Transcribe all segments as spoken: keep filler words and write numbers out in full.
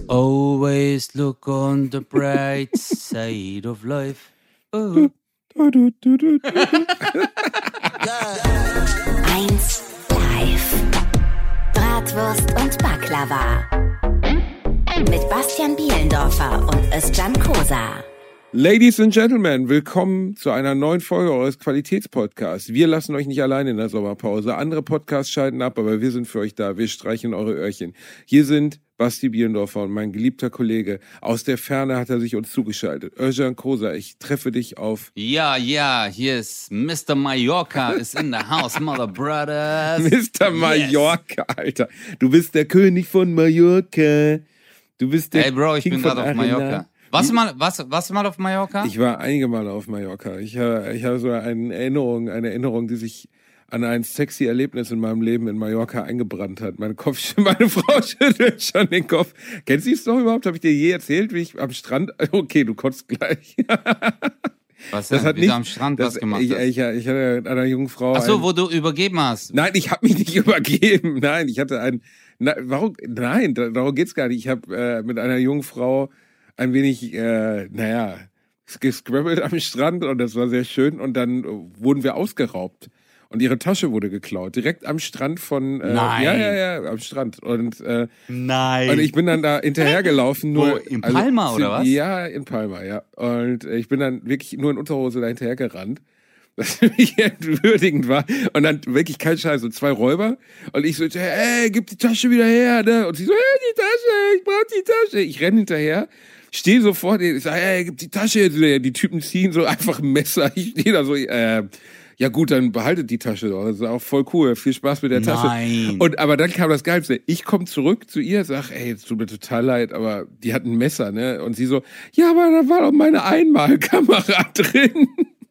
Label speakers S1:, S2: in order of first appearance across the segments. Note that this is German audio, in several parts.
S1: Always look on the bright side of life. Oh.
S2: Eins live. Bratwurst und Baklava. Mit Bastian Bielendorfer und Özcan Kosa.
S3: Ladies and Gentlemen, willkommen zu einer neuen Folge eures Qualitätspodcasts. Wir lassen euch nicht allein in der Sommerpause. Andere Podcasts schalten ab, aber wir sind für euch da. Wir streichen eure Öhrchen. Hier sind Basti Bielendorfer und mein geliebter Kollege. Aus der Ferne hat er sich uns zugeschaltet. Özcan Kosa, ich treffe dich auf...
S1: Ja, ja, hier ist Mister Mallorca is in the house, mother brothers.
S3: Mister Mallorca, yes. Alter. Du bist der König von Mallorca. Du bist der
S1: Hey Bro, ich
S3: King
S1: bin gerade auf Mallorca. Warst du mal, warst, warst du mal auf Mallorca?
S3: Ich war einige Male auf Mallorca. Ich habe, ich habe so eine Erinnerung, eine Erinnerung, die sich an ein sexy Erlebnis in meinem Leben in Mallorca eingebrannt hat. Meine, Kopf, meine Frau schüttelt schon den Kopf. Kennst du es doch überhaupt? Habe ich dir je erzählt, wie ich am Strand... Okay, du kotzt gleich.
S1: Was denn?
S3: Das hat
S1: wie
S3: nicht,
S1: du am Strand
S3: das,
S1: was gemacht
S3: ich,
S1: hast?
S3: Ich, ich hatte einer jungen Frau...
S1: Ach so,
S3: ein,
S1: wo du übergeben hast.
S3: Nein, ich habe mich nicht übergeben. Nein, ich hatte ein... Na, warum? Nein, darum geht's gar nicht. Ich habe äh, mit einer jungen Frau ein wenig, äh, naja, gescrabbelt am Strand und das war sehr schön und dann wurden wir ausgeraubt und ihre Tasche wurde geklaut, direkt am Strand von, äh,
S1: Nein.
S3: ja, ja, ja, am Strand und, äh,
S1: Nein.
S3: und ich bin dann da hinterhergelaufen. Nur,
S1: Wo, in Palma
S3: also,
S1: oder was?
S3: Ja, in Palma, ja. Und ich bin dann wirklich nur in Unterhose da hinterhergerannt. Das für mich entwürdigend war. Und dann wirklich kein Scheiß, so zwei Räuber. Und ich so, hey, gib die Tasche wieder her, ne? Und sie so, hey, die Tasche, ich brauch die Tasche. Ich renn hinterher, stehe so vor denen, ich sage, hey, gib die Tasche jetzt wieder. Die Typen ziehen so einfach ein Messer. Ich stehe da so, äh, ja gut, dann behaltet die Tasche doch. Das ist auch voll cool. Viel Spaß mit der Tasche.
S1: Nein.
S3: Und aber dann kam das Geilste. Ich komme zurück zu ihr, sag, ey, es tut mir total leid, aber die hat ein Messer, ne? Und sie so, ja, aber da war doch meine Einmalkamera drin.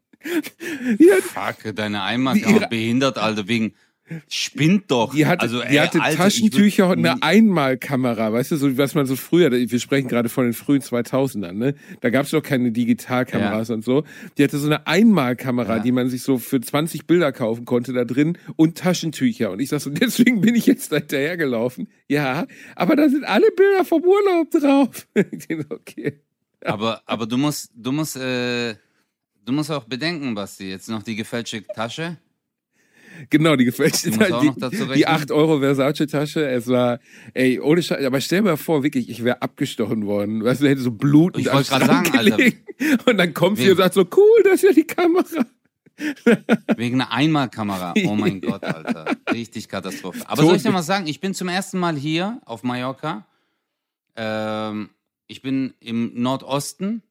S1: Die hat, Fuck, deine Einmalkamera behindert, Alter, wegen spinnt doch.
S3: Die, hat,
S1: also,
S3: die
S1: ey,
S3: hatte
S1: Alter,
S3: Taschentücher
S1: würd,
S3: und eine Einmalkamera, weißt du, so was man so früher, wir sprechen gerade von den frühen zweitausendern, ne? Da gab's noch keine Digitalkameras ja. und so. Die hatte so eine Einmalkamera, ja. die man sich so für zwanzig Bilder kaufen konnte da drin und Taschentücher. Und ich sag so, deswegen bin ich jetzt da hinterhergelaufen. Ja, aber da sind alle Bilder vom Urlaub drauf. Okay.
S1: Ja. Aber, aber du musst, du musst, äh, Du musst auch bedenken, Basti, jetzt noch die gefälschte Tasche.
S3: Genau, die gefälschte Tasche, die, die acht Euro Versace-Tasche. Es war, ey, ohne Scheiß, aber stell mir vor, wirklich, ich wäre abgestochen worden. Weißt du, hätte so blutend
S1: ich wollte gerade sagen, gelegen.
S3: Alter. Und dann kommt sie und sagt so, cool, das ist ja die Kamera.
S1: Wegen einer Einmalkamera. Oh mein Gott, Alter. Richtig Katastrophe. Aber soll ich dir mal sagen, ich bin zum ersten Mal hier auf Mallorca. Ähm, ich bin im Nordosten.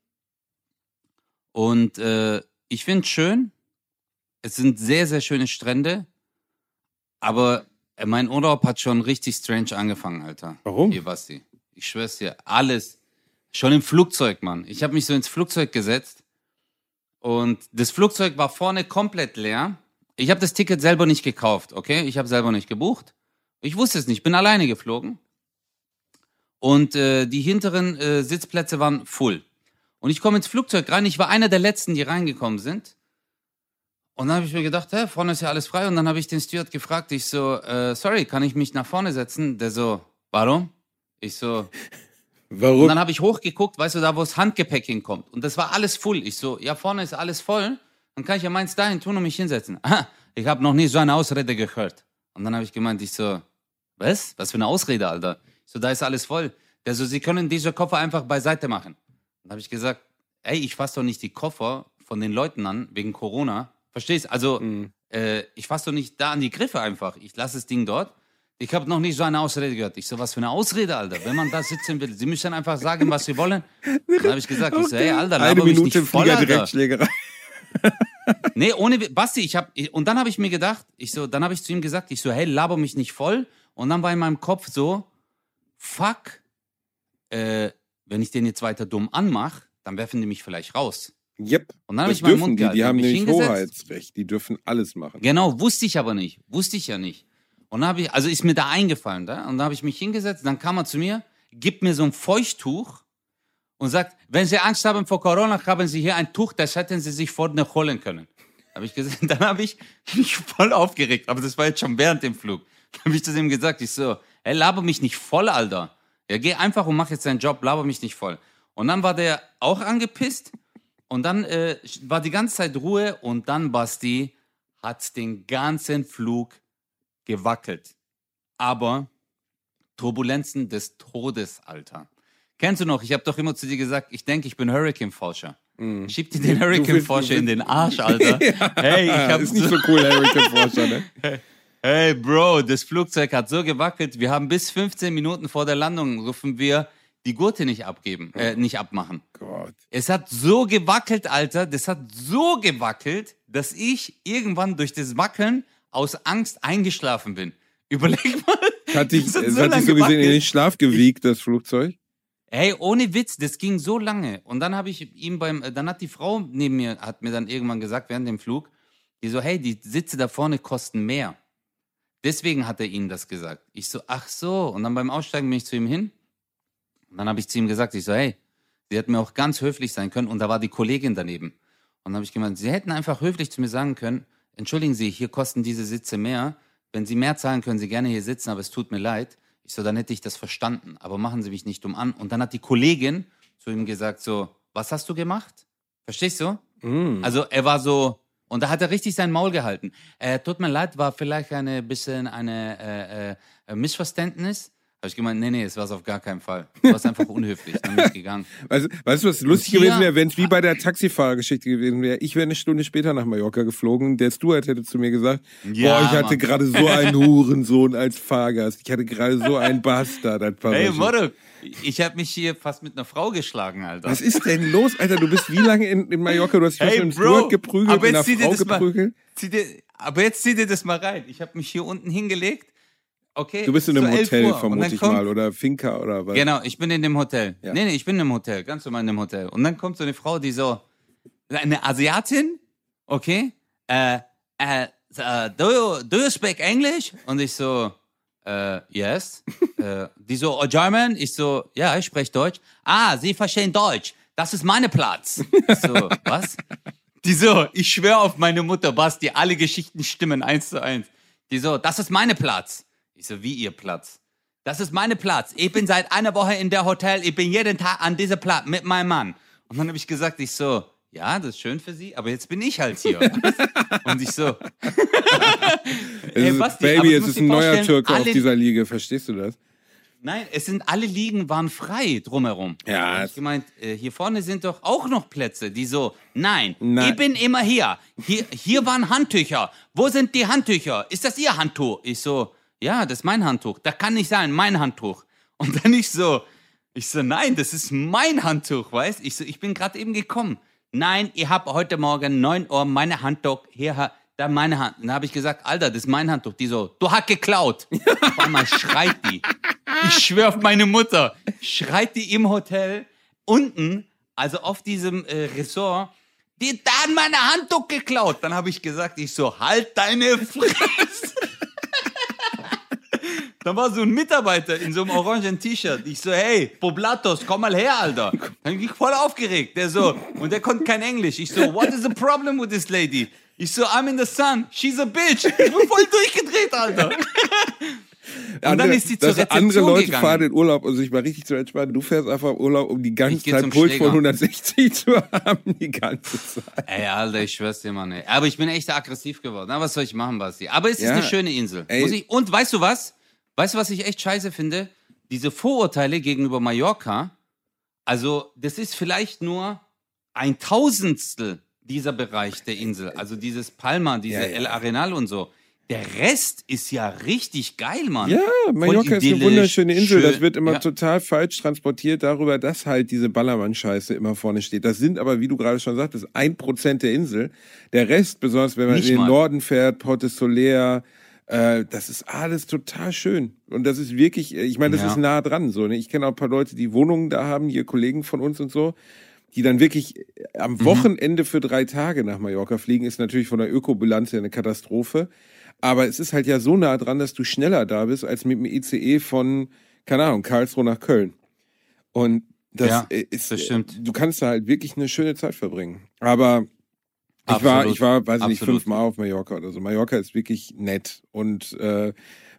S1: Und äh, ich finde es schön. Es sind sehr, sehr schöne Strände. Aber äh, mein Urlaub hat schon richtig strange angefangen, Alter.
S3: Warum?
S1: Hier, Basti. Ich schwör's dir. Alles. Schon im Flugzeug, Mann. Ich habe mich so ins Flugzeug gesetzt. Und das Flugzeug war vorne komplett leer. Ich habe das Ticket selber nicht gekauft, okay? Ich habe selber nicht gebucht. Ich wusste es nicht. Bin alleine geflogen. Und äh, die hinteren äh, Sitzplätze waren full. Und ich komme ins Flugzeug rein. Ich war einer der Letzten, die reingekommen sind. Und dann habe ich mir gedacht, hä, vorne ist ja alles frei. Und dann habe ich den Steward gefragt. Ich so, äh, sorry, kann ich mich nach vorne setzen? Der so, warum? Ich so, warum? Und dann habe ich hochgeguckt, weißt du, da wo das Handgepäck hinkommt. Und das war alles full. Ich so, ja, vorne ist alles voll. Dann kann ich ja meins dahin tun und mich hinsetzen. Aha, ich habe noch nie so eine Ausrede gehört. Und dann habe ich gemeint, ich so, was? Was für eine Ausrede, Alter? Ich so, da ist alles voll. Der so, Sie können diese Koffer einfach beiseite machen. Dann habe ich gesagt, ey, ich fasse doch nicht die Koffer von den Leuten an, wegen Corona. Verstehst? Also, mhm. äh, ich fasse doch nicht da an die Griffe einfach. Ich lasse das Ding dort. Ich habe noch nicht so eine Ausrede gehört. Ich so, was für eine Ausrede, Alter? Wenn man da sitzen will, Sie müssen einfach sagen, was Sie wollen. Dann habe ich gesagt, ich so, hey, Alter, laber mich nicht voll, Alter. Nee, ohne, Basti, ich habe, und dann habe ich mir gedacht, ich so, dann habe ich zu ihm gesagt, ich so, hey, laber mich nicht voll. Und dann war in meinem Kopf so, fuck, äh, wenn ich den jetzt weiter dumm anmache, dann werfen die mich vielleicht raus.
S3: Yep.
S1: Und dann habe ich meinen Mund gehalten.
S3: Die, die haben nämlich Hoheitsrecht, die dürfen alles machen.
S1: Genau, wusste ich aber nicht. Wusste ich ja nicht. Und dann habe ich, also ist mir da eingefallen, da? Und dann habe ich mich hingesetzt, dann kam er zu mir, gibt mir so ein Feuchttuch und sagt, wenn Sie Angst haben vor Corona, haben Sie hier ein Tuch, das hätten Sie sich vorne holen können. Habe ich gesagt, dann habe ich mich voll aufgeregt, aber das war jetzt schon während dem Flug. Dann habe ich zu ihm gesagt, ich so, hey, laber mich nicht voll, Alter. Ja, geh einfach und mach jetzt deinen Job, laber mich nicht voll. Und dann war der auch angepisst und dann äh, war die ganze Zeit Ruhe und dann, Basti, hat den ganzen Flug gewackelt. Aber Turbulenzen des Todes, Alter. Kennst du noch, ich habe doch immer zu dir gesagt, ich denke, ich bin Hurricane-Forscher. Mm. Schieb dir den Hurricane-Forscher in den Arsch, Alter. Ja, hey, ich hab
S3: ist nicht so cool, Hurricane-Forscher, ne?
S1: Hey, Bro, das Flugzeug hat so gewackelt, wir haben bis fünfzehn Minuten vor der Landung, rufen wir die Gurte nicht abgeben, äh, nicht abmachen.
S3: Gott.
S1: Es hat so gewackelt, Alter, das hat so gewackelt, dass ich irgendwann durch das Wackeln aus Angst eingeschlafen bin. Überleg mal.
S3: Hat dich, hat so, hat dich so gesehen in den Schlaf gewiegt, das Flugzeug?
S1: Hey, ohne Witz, das ging so lange. Und dann habe ich ihm beim, dann hat die Frau neben mir, hat mir dann irgendwann gesagt, während dem Flug, die so, hey, die Sitze da vorne kosten mehr. Deswegen hat er ihnen das gesagt. Ich so, ach so. Und dann beim Aussteigen bin ich zu ihm hin. Und dann habe ich zu ihm gesagt, ich so, hey, sie hätten mir auch ganz höflich sein können. Und da war die Kollegin daneben. Und dann habe ich gemeint, sie hätten einfach höflich zu mir sagen können, entschuldigen Sie, hier kosten diese Sitze mehr. Wenn Sie mehr zahlen, können Sie gerne hier sitzen, aber es tut mir leid. Ich so, dann hätte ich das verstanden. Aber machen Sie mich nicht dumm an. Und dann hat die Kollegin zu ihm gesagt so, was hast du gemacht? Verstehst du? Mm. Also er war so, und da hat er richtig sein Maul gehalten. Äh, tut mir leid, war vielleicht ein bisschen eine äh, äh, Missverständnis. Habe ich gemeint, nee, nee, es war es auf gar keinen Fall. Du warst einfach unhöflich, dann bin ich gegangen.
S3: Weißt, weißt du, was lustig hier, gewesen wäre, wenn es wie bei der Taxifahrergeschichte gewesen wäre? Ich wäre eine Stunde später nach Mallorca geflogen. Der Steward hätte zu mir gesagt,
S1: ja,
S3: boah, ich hatte gerade so einen Hurensohn als Fahrgast. Ich hatte gerade so einen Bastard als Passagier.
S1: Hey, Moro, ich habe mich hier fast mit einer Frau geschlagen, Alter.
S3: Was ist denn los, Alter? Du bist wie lange in, in Mallorca? Du hast dich hey, mit dem Steward geprügelt,
S1: aber
S3: mit einer Frau geprügelt?
S1: Mal, zieh dir, aber jetzt zieh dir das mal rein. Ich habe mich hier unten hingelegt. Okay,
S3: du bist in einem Hotel, vermute ich kommt, mal, oder Finca oder was?
S1: Genau, ich bin in dem Hotel. Ja. Nee, nee, ich bin in einem Hotel, ganz normal in dem Hotel. Und dann kommt so eine Frau, die so, eine Asiatin, okay, äh, äh, uh, do, you, do you speak English? Und ich so, äh, yes. äh, die so, oh, German? Ich so, ja, ich spreche Deutsch. Ah, Sie verstehen Deutsch. Das ist mein Platz. Ich so, was? Die so, ich schwöre auf meine Mutter, Basti, alle Geschichten stimmen eins zu eins. Die so, das ist mein Platz. Ich so, wie ihr Platz? Das ist mein Platz. Ich bin seit einer Woche in der Hotel. Ich bin jeden Tag an diesem Platz mit meinem Mann. Und dann habe ich gesagt, ich so, ja, das ist schön für Sie, aber jetzt bin ich halt hier. Und ich so,
S3: hey, Basti, Baby, es ist ein neuer Türke auf dieser Liege. Verstehst du das?
S1: Nein, es sind, alle Liegen waren frei drumherum.
S3: Ja.
S1: Ich gemeint, äh, hier vorne sind doch auch noch Plätze, die so, nein, nein, ich bin immer hier. Hier, hier waren Handtücher. Wo sind die Handtücher? Ist das Ihr Handtuch? Ich so, ja, das ist mein Handtuch. Das kann nicht sein, mein Handtuch. Und dann ich so, ich so, nein, das ist mein Handtuch, weißt? Ich so, ich bin gerade eben gekommen. Nein, ich habe heute Morgen neun Uhr meine Handtuch, hier, da meine Hand. Dann habe ich gesagt, Alter, das ist mein Handtuch. Die so, du hast geklaut. Auf einmal schreit die. Ich schwöre auf meine Mutter. Schreit die im Hotel unten, also auf diesem äh, Ressort, die da hat meine Handtuch geklaut. Dann habe ich gesagt, ich so, halt deine Fresse. Da war so ein Mitarbeiter in so einem orangen T-Shirt. Ich so, hey, Poblatos, komm mal her, Alter. Dann bin ich voll aufgeregt. Der so, und der konnte kein Englisch. Ich so, what is the problem with this lady? Ich so, I'm in the sun. She's a bitch. Ich bin voll durchgedreht, Alter. Und
S3: andere,
S1: dann ist sie zur Rezeption
S3: andere Leute
S1: gegangen.
S3: fahren in Urlaub, um sich mal richtig zu entspannen. Du fährst einfach im Urlaub, um die ganze Zeit Puls von hundertsechzig zu haben, die ganze Zeit.
S1: Ey, Alter, ich schwör's dir, Mann. Ey. Aber ich bin echt aggressiv geworden. Na, was soll ich machen, Basti? Aber es ist
S3: ja,
S1: eine schöne Insel.
S3: Ey.
S1: Muss ich, und weißt du was? Weißt du, was ich echt scheiße finde? Diese Vorurteile gegenüber Mallorca, also das ist vielleicht nur ein Tausendstel dieser Bereich der Insel. Also dieses Palma, diese ja, ja. El Arenal und so. Der Rest ist ja richtig geil, Mann.
S3: Ja, Mallorca ist eine wunderschöne Insel.
S1: Schön.
S3: Das wird immer
S1: ja.
S3: total falsch transportiert darüber, dass halt diese Ballermann-Scheiße immer vorne steht. Das sind aber, wie du gerade schon sagtest, ein Prozent der Insel. Der Rest, besonders wenn man Nicht in den mal. Norden fährt, Porto Soler, äh, das ist alles total schön. Und das ist wirklich, ich meine, das ja. ist nah dran. So, ne? Ich kenne auch ein paar Leute, die Wohnungen da haben, hier Kollegen von uns und so, die dann wirklich am Wochenende für drei Tage nach Mallorca fliegen, ist natürlich von der Ökobilanz her eine Katastrophe. Aber es ist halt ja so nah dran, dass du schneller da bist, als mit dem I C E von, keine Ahnung, Karlsruhe nach Köln. Und das
S1: ja,
S3: ist,
S1: das stimmt.
S3: Du kannst da halt wirklich eine schöne Zeit verbringen. Aber ich war, ich war, weiß ich nicht, fünfmal auf Mallorca oder so. Mallorca ist wirklich nett. Und äh,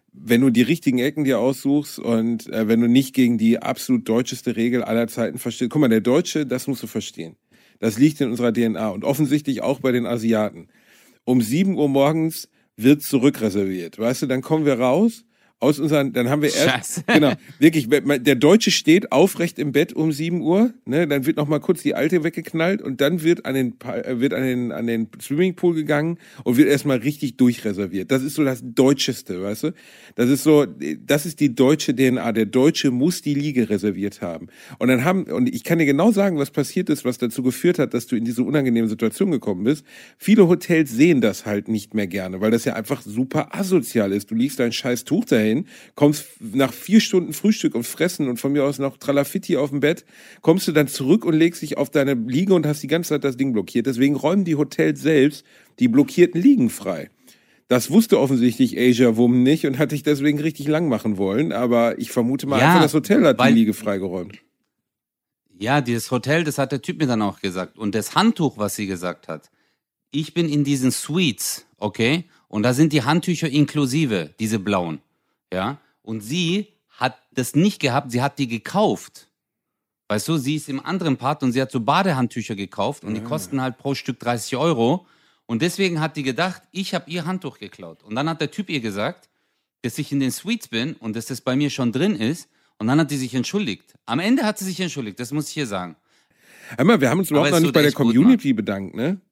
S3: wenn du die richtigen Ecken dir aussuchst und äh, wenn du nicht gegen die absolut deutscheste Regel aller Zeiten verstehst. Guck mal, der Deutsche, das musst du verstehen. Das liegt in unserer D N A und offensichtlich auch bei den Asiaten. Um sieben Uhr morgens wird zurückreserviert. Weißt du, dann kommen wir raus aus unseren, dann haben wir erst,
S1: Scheiße.
S3: genau, wirklich, der Deutsche steht aufrecht im Bett um sieben Uhr, ne, dann wird noch mal kurz die Alte weggeknallt und dann wird an den, wird an den, an den Swimmingpool gegangen und wird erstmal richtig durchreserviert. Das ist so das Deutscheste, weißt du? Das ist so, das ist die deutsche D N A. Der Deutsche muss die Liege reserviert haben. Und dann haben, und ich kann dir genau sagen, was passiert ist, was dazu geführt hat, dass du in diese unangenehme Situation gekommen bist. Viele Hotels sehen das halt nicht mehr gerne, weil das ja einfach super asozial ist. Du legst dein scheiß Tuch dahin, kommst nach vier Stunden Frühstück und Fressen und von mir aus noch Tralafitti auf dem Bett, kommst du dann zurück und legst dich auf deine Liege und hast die ganze Zeit das Ding blockiert. Deswegen räumen die Hotels selbst die blockierten Liegen frei. Das wusste offensichtlich Asia Wum nicht und hat dich deswegen richtig lang machen wollen, aber ich vermute mal,
S1: Ja,
S3: einfach das Hotel hat
S1: weil-
S3: die Liege freigeräumt.
S1: Ja, dieses Hotel, das hat der Typ mir dann auch gesagt. Und das Handtuch, was sie gesagt hat. Ich bin in diesen Suites, okay? Und da sind die Handtücher inklusive, diese blauen. Ja, und sie hat das nicht gehabt, sie hat die gekauft. Weißt du, sie ist im anderen Part und sie hat so Badehandtücher gekauft und die kosten halt pro Stück dreißig Euro. Und deswegen hat die gedacht, ich habe ihr Handtuch geklaut. Und dann hat der Typ ihr gesagt, dass ich in den Suites bin und dass das bei mir schon drin ist. Und dann hat die sich entschuldigt. Am Ende hat sie sich entschuldigt, das muss ich hier sagen.
S3: Einmal, wir haben uns überhaupt
S1: Aber
S3: noch
S1: es
S3: nicht
S1: tut
S3: bei der
S1: echt gut,
S3: Community bedankt, ne?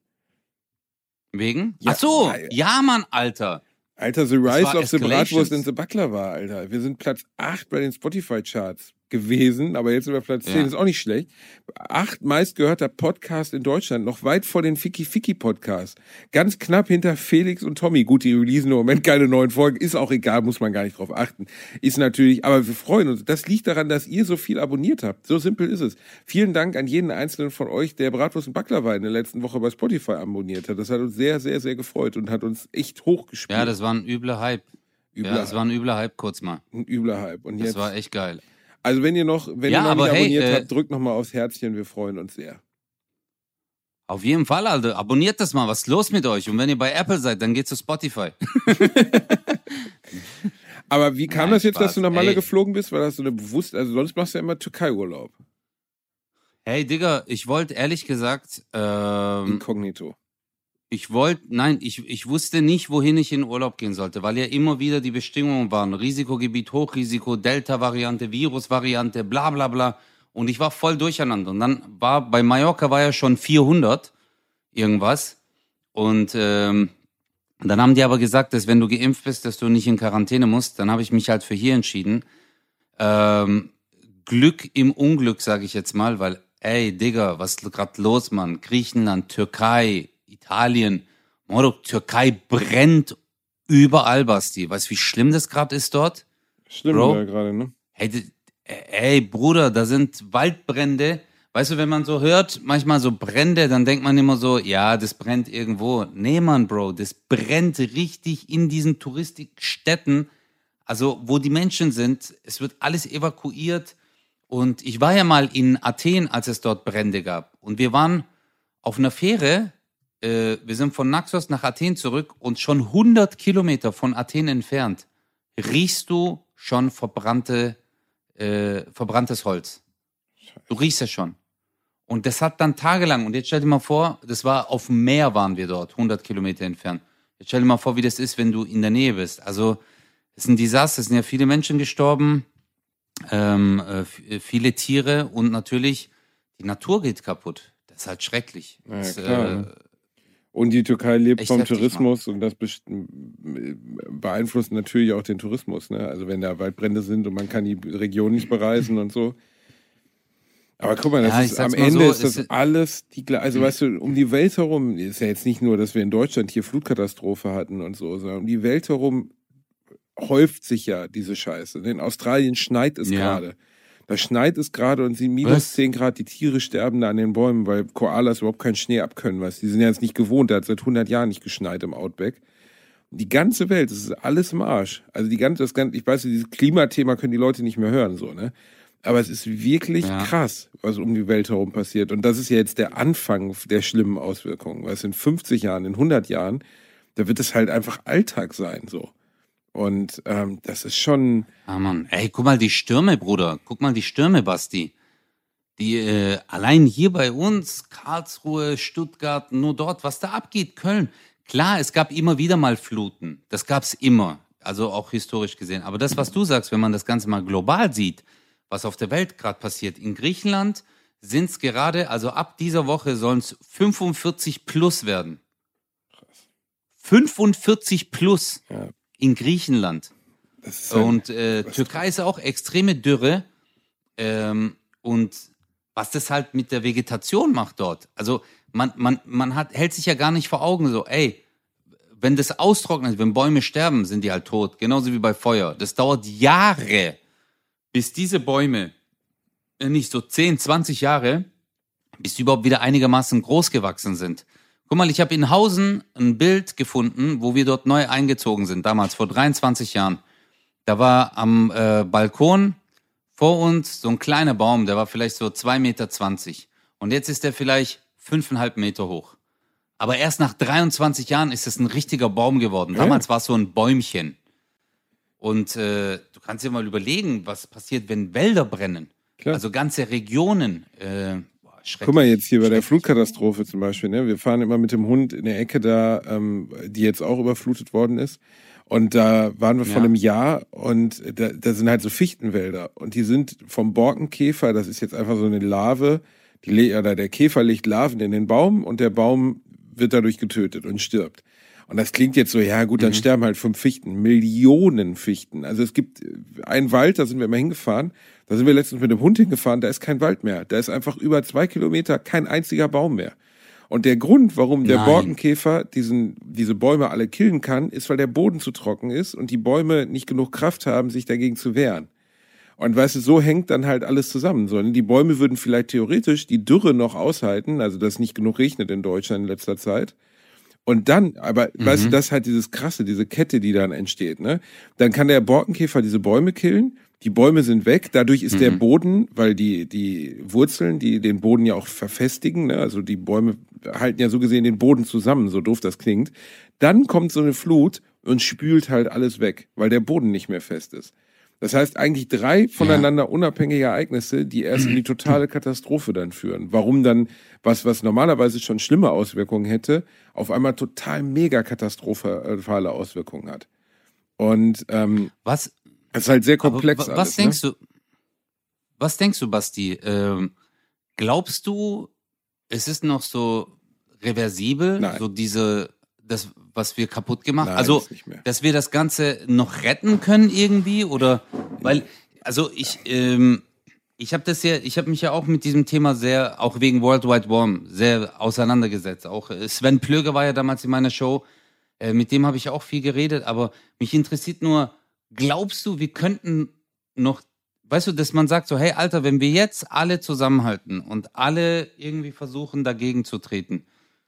S1: Wegen?
S3: Ja,
S1: Ach so,
S3: weil-
S1: ja, Mann, Alter.
S3: Alter, The Rise
S1: war
S3: of the
S1: Escalations.
S3: Bratwurst and the Baklava, Alter. Wir sind Platz acht bei den Spotify-Charts gewesen, aber jetzt sind wir Platz zehn,
S1: Ja.
S3: ist auch nicht schlecht. Acht meistgehörter Podcast in Deutschland, noch weit vor den Ficky-Ficky-Podcast. Ganz knapp hinter Felix und Tommy. Gut, die releasen im Moment keine neuen Folgen, ist auch egal, muss man gar nicht drauf achten. Ist natürlich, aber wir freuen uns. Das liegt daran, dass ihr so viel abonniert habt. So simpel ist es. Vielen Dank an jeden einzelnen von euch, der Bratwurst und Baklava in der letzten Woche bei Spotify abonniert hat. Das hat uns sehr, sehr, sehr gefreut und hat uns echt hochgespielt.
S1: Ja, das war ein übler Hype.
S3: Übler
S1: ja, das war ein übler Hype kurz mal.
S3: ein übler Hype. Und
S1: Das
S3: jetzt,
S1: war echt geil.
S3: also wenn ihr noch, wenn
S1: Ja,
S3: ihr noch
S1: aber
S3: nicht
S1: hey,
S3: abonniert
S1: äh,
S3: habt, drückt noch mal aufs Herzchen. Wir freuen uns sehr.
S1: Auf jeden Fall, Alter. Abonniert das mal. Was ist los mit euch? Und wenn ihr bei Apple seid, dann geht zu Spotify.
S3: Aber wie kam
S1: Nein,
S3: das jetzt, dass
S1: Spaß.
S3: du nach Malle
S1: Ey.
S3: geflogen bist? War das so eine bewusst, also sonst machst du ja immer Türkei-Urlaub.
S1: Hey, Digga, ich wollte ehrlich gesagt, ähm,
S3: Inkognito.
S1: ich wollte, nein, ich, ich wusste nicht, wohin ich in Urlaub gehen sollte, weil ja immer wieder die Bestimmungen waren. Risikogebiet, Hochrisiko, Delta-Variante, Virus-Variante, bla bla bla. Und ich war voll durcheinander. Und dann war, bei Mallorca war ja schon vierhundert irgendwas. Und ähm, dann haben die aber gesagt, dass wenn du geimpft bist, dass du nicht in Quarantäne musst. Dann habe ich mich halt für hier entschieden. Ähm, Glück im Unglück, sage ich jetzt mal, weil, ey, Digga, was ist gerade los, Mann? Griechenland, Türkei, Italien, Moro, Türkei brennt überall, Basti. Weißt du, wie schlimm das gerade ist dort?
S3: Schlimm
S1: Bro.
S3: da gerade, ne?
S1: Hey, d- ey, Bruder, da sind Waldbrände. Weißt du, wenn man so hört, manchmal so Brände, dann denkt man immer so, ja, das brennt irgendwo. Nee, Mann, Bro, das brennt richtig in diesen Touristikstädten, also wo die Menschen sind. Es wird alles evakuiert. Und ich war ja mal in Athen, als es dort Brände gab. Und wir waren auf einer Fähre, äh, wir sind von Naxos nach Athen zurück und schon hundert Kilometer von Athen entfernt riechst du schon verbrannte, äh, verbranntes Holz. Du riechst es schon. Und das hat dann tagelang, und jetzt stell dir mal vor, das war auf dem Meer waren wir dort, hundert Kilometer entfernt. Jetzt stell dir mal vor, wie das ist, wenn du in der Nähe bist. Also, es ist ein Desaster, es sind ja viele Menschen gestorben, ähm, äh, f- viele Tiere und natürlich, die Natur geht kaputt. Das ist halt schrecklich.
S3: Ja,
S1: das,
S3: klar,
S1: äh,
S3: ne? Und die Türkei lebt
S1: echt
S3: vom
S1: heftig,
S3: Tourismus und das best- beeinflusst natürlich auch den Tourismus. Ne? Also wenn da Waldbrände sind und man kann die Region nicht bereisen und so. Aber guck mal, das
S1: Ja, ich
S3: ist, am
S1: sag's mal
S3: Ende
S1: so,
S3: ist das
S1: es-
S3: alles die gleiche. Also weißt du, um die Welt herum ist ja jetzt nicht nur, dass wir in Deutschland hier Flutkatastrophe hatten und so, sondern um die Welt herum häuft sich ja diese Scheiße. In Australien schneit es
S1: Ja.
S3: gerade. Da schneit es gerade und sind minus
S1: Was?
S3: zehn Grad, die Tiere sterben da an den Bäumen, weil Koalas überhaupt keinen Schnee abkönnen, weißt du. Die sind ja jetzt nicht gewohnt, da hat seit hundert Jahren nicht geschneit im Outback. Die ganze Welt, das ist alles im Arsch. Also die ganze, das ganze, ich weiß, dieses Klimathema können die Leute nicht mehr hören, so, ne? Aber es ist wirklich
S1: Ja.
S3: krass, was um die Welt herum passiert. Und das ist ja jetzt der Anfang der schlimmen Auswirkungen. Weißt du, in fünfzig Jahren, in hundert Jahren, da wird es halt einfach Alltag sein, so. Und ähm, das ist schon...
S1: Ah, Mann. Ey, guck mal die Stürme, Bruder. Guck mal die Stürme, Basti. Die, äh, allein hier bei uns, Karlsruhe, Stuttgart, nur dort, was da abgeht, Köln. Klar, es gab immer wieder mal Fluten. Das gab's immer. Also auch historisch gesehen. Aber das, was du sagst, wenn man das Ganze mal global sieht, was auf der Welt gerade passiert. In Griechenland sind es gerade, also ab dieser Woche sollen es fünfundvierzig plus werden. fünfundvierzig plus
S3: Ja.
S1: in Griechenland.
S3: Das ist halt,
S1: Und äh, Türkei ist auch extreme Dürre. Ähm, und was das halt mit der Vegetation macht dort. Also man, man, man hat, hält sich ja gar nicht vor Augen so, ey, wenn das austrocknet, wenn Bäume sterben, sind die halt tot. Genauso wie bei Feuer. Das dauert Jahre, bis diese Bäume, nicht so zehn, zwanzig Jahre, bis die überhaupt wieder einigermaßen groß gewachsen sind. Guck mal, ich habe in Hausen ein Bild gefunden, wo wir dort neu eingezogen sind, damals vor dreiundzwanzig Jahren. Da war am äh, Balkon vor uns so ein kleiner Baum, der war vielleicht so zwei Meter zwanzig. Und jetzt ist der vielleicht fünfeinhalb Meter hoch. Aber erst nach dreiundzwanzig Jahren ist es ein richtiger Baum geworden. Damals ja. war es so ein Bäumchen. Und äh, du kannst dir mal überlegen, was passiert, wenn Wälder brennen. Klar. Also ganze Regionen. Äh, boah,
S3: Guck mal jetzt hier bei der Flutkatastrophe zum Beispiel. Ne? Wir fahren immer mit dem Hund in der Ecke da, ähm, die jetzt auch überflutet worden ist. Und da waren wir vor ja. einem Jahr und da, da sind halt so Fichtenwälder. Und die sind vom Borkenkäfer, das ist jetzt einfach so eine Larve, die, oder der Käfer legt Larven in den Baum und der Baum wird dadurch getötet und stirbt. Und das klingt jetzt so, ja gut, dann mhm. sterben halt fünf Fichten, Millionen Fichten. Also es gibt einen Wald, da sind wir immer hingefahren, da sind wir letztens mit dem Hund hingefahren, da ist kein Wald mehr. Da ist einfach über zwei Kilometer kein einziger Baum mehr. Und der Grund, warum der Nein. Borkenkäfer diesen, diese Bäume alle killen kann, ist, weil der Boden zu trocken ist und die Bäume nicht genug Kraft haben, sich dagegen zu wehren. Und weißt du, so hängt dann halt alles zusammen. So, die Bäume würden vielleicht theoretisch die Dürre noch aushalten, also dass nicht genug regnet in Deutschland in letzter Zeit. Und dann, aber mhm. weißt du, das ist halt dieses Krasse, diese Kette, die dann entsteht, ne? Dann kann der Borkenkäfer diese Bäume killen, die Bäume sind weg, dadurch ist mhm. der Boden, weil die die Wurzeln, die den Boden ja auch verfestigen, ne? Also die Bäume halten ja so gesehen den Boden zusammen, so doof das klingt. Dann kommt so eine Flut und spült halt alles weg, weil der Boden nicht mehr fest ist. Das heißt eigentlich drei voneinander ja. unabhängige Ereignisse, die erst in die totale Katastrophe dann führen. Warum dann was, was normalerweise schon schlimme Auswirkungen hätte, auf einmal total mega katastrophale Auswirkungen hat. Und ähm,
S1: was?
S3: Das ist halt sehr komplex.
S1: Aber, was
S3: alles,
S1: denkst
S3: ne?
S1: du? Was denkst du, Basti? Ähm, glaubst du, es ist noch so reversibel,
S3: Nein.
S1: so diese das, was wir kaputt gemacht haben?
S3: Nein,
S1: Also,
S3: ist nicht mehr.
S1: dass wir das Ganze noch retten können irgendwie? Oder, weil, also ich, ähm, ich habe das ja, ich habe mich ja auch mit diesem Thema sehr, auch wegen World Wide Warm, sehr auseinandergesetzt. Auch Sven Plöger war ja damals in meiner Show, äh, mit dem habe ich auch viel geredet, aber mich interessiert nur, glaubst du, wir könnten noch, weißt du, dass man sagt so, hey Alter, wenn wir jetzt alle zusammenhalten und alle irgendwie versuchen, dagegen zu treten,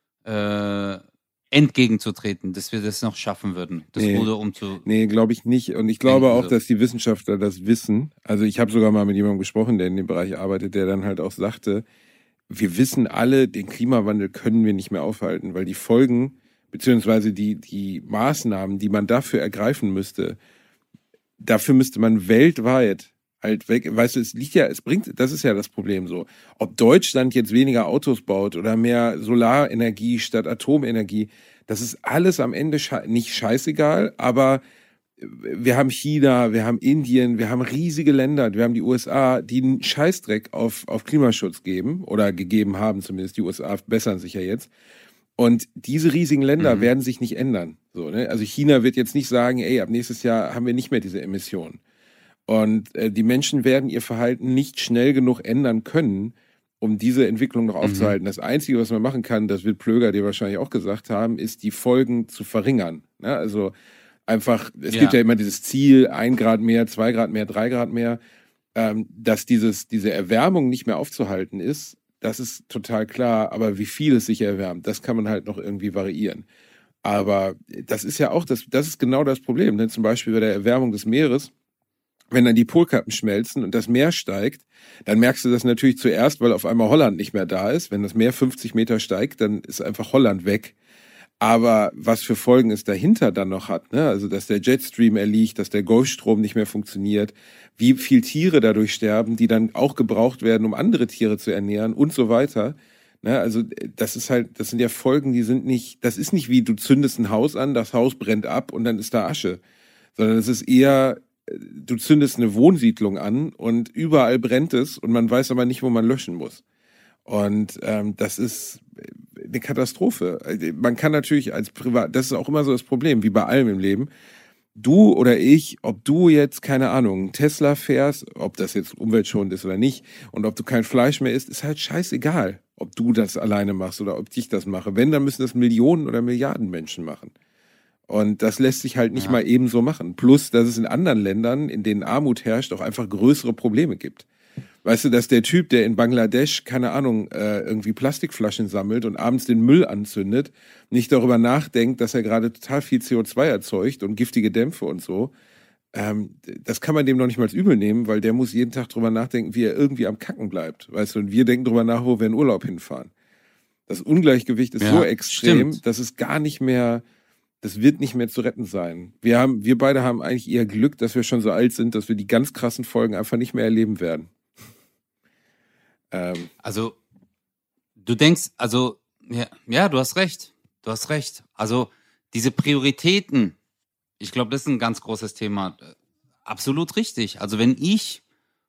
S1: äh, entgegenzutreten, dass wir das noch schaffen würden, das
S3: nee,
S1: Ruder umzu...
S3: Nee, glaube ich nicht. Und ich glaube auch, dass die Wissenschaftler das wissen. Also ich habe sogar mal mit jemandem gesprochen, der in dem Bereich arbeitet, der dann halt auch sagte, wir wissen alle, den Klimawandel können wir nicht mehr aufhalten, weil die Folgen, beziehungsweise die, die Maßnahmen, die man dafür ergreifen müsste, dafür müsste man weltweit halt weg, weißt du, es liegt ja, es bringt, das ist ja das Problem so. Ob Deutschland jetzt weniger Autos baut oder mehr Solarenergie statt Atomenergie, das ist alles am Ende sche- nicht scheißegal, aber wir haben China, wir haben Indien, wir haben riesige Länder, wir haben die U S A, die einen Scheißdreck auf, auf Klimaschutz geben oder gegeben haben zumindest, die U S A bessern sich ja jetzt. Und diese riesigen Länder mhm. werden sich nicht ändern. So, ne? Also China wird jetzt nicht sagen, ey, ab nächstes Jahr haben wir nicht mehr diese Emissionen. Und äh, die Menschen werden ihr Verhalten nicht schnell genug ändern können, um diese Entwicklung noch aufzuhalten. Mhm. Das Einzige, was man machen kann, das wird Plöger dir wahrscheinlich auch gesagt haben, ist die Folgen zu verringern. Ne? Also einfach, es ja. gibt ja immer dieses Ziel, ein Grad mehr, zwei Grad mehr, drei Grad mehr, ähm, dass dieses, diese Erwärmung nicht mehr aufzuhalten ist, das ist total klar. Aber wie viel es sich erwärmt, das kann man halt noch irgendwie variieren. Aber das ist ja auch, das, das ist genau das Problem. Ne? Zum Beispiel bei der Erwärmung des Meeres, wenn dann die Polkappen schmelzen und das Meer steigt, dann merkst du das natürlich zuerst, weil auf einmal Holland nicht mehr da ist. Wenn das Meer fünfzig Meter steigt, dann ist einfach Holland weg. Aber was für Folgen es dahinter dann noch hat, ne? Also dass der Jetstream erliegt, dass der Golfstrom nicht mehr funktioniert, wie viel Tiere dadurch sterben, die dann auch gebraucht werden, um andere Tiere zu ernähren und so weiter. Ne? Also das ist halt, das sind ja Folgen, die sind nicht, das ist nicht wie du zündest ein Haus an, das Haus brennt ab und dann ist da Asche, sondern es ist eher, du zündest eine Wohnsiedlung an und überall brennt es und man weiß aber nicht, wo man löschen muss. Und ähm, das ist eine Katastrophe. Man kann natürlich als Privat, das ist auch immer so das Problem, wie bei allem im Leben. Du oder ich, ob du jetzt, keine Ahnung, Tesla fährst, ob das jetzt umweltschonend ist oder nicht, und ob du kein Fleisch mehr isst, ist halt scheißegal, ob du das alleine machst oder ob ich das mache. Wenn, dann müssen das Millionen oder Milliarden Menschen machen. Und das lässt sich halt nicht ja. mal ebenso machen. Plus, dass es in anderen Ländern, in denen Armut herrscht, auch einfach größere Probleme gibt. Weißt du, dass der Typ, der in Bangladesch, keine Ahnung, äh, irgendwie Plastikflaschen sammelt und abends den Müll anzündet, nicht darüber nachdenkt, dass er gerade total viel C O zwei erzeugt und giftige Dämpfe und so, ähm, das kann man dem noch nicht mal als übel nehmen, weil der muss jeden Tag drüber nachdenken, wie er irgendwie am Kacken bleibt. Weißt du, und wir denken drüber nach, wo wir in Urlaub hinfahren. Das Ungleichgewicht ist ja, so extrem, stimmt. dass es gar nicht mehr, das wird nicht mehr zu retten sein. Wir haben, wir beide haben eigentlich eher Glück, dass wir schon so alt sind, dass wir die ganz krassen Folgen einfach nicht mehr erleben werden.
S1: Ähm. Also, du denkst, also, ja, ja, du hast recht. Du hast recht. Also, diese Prioritäten, ich glaube, das ist ein ganz großes Thema. Absolut richtig. Also, wenn ich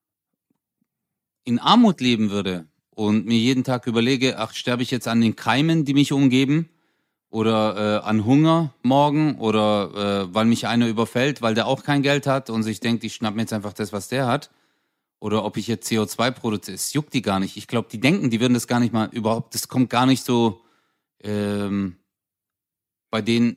S1: in Armut leben würde und mir jeden Tag überlege, ach, sterbe ich jetzt an den Keimen, die mich umgeben, oder äh, an Hunger morgen, oder äh, weil mich einer überfällt, weil der auch kein Geld hat und sich denkt, ich schnapp mir jetzt einfach das, was der hat, oder ob ich jetzt C O zwei produziere, es juckt die gar nicht. Ich glaube, die denken, die würden das gar nicht mal überhaupt, das kommt gar nicht so ähm, bei denen,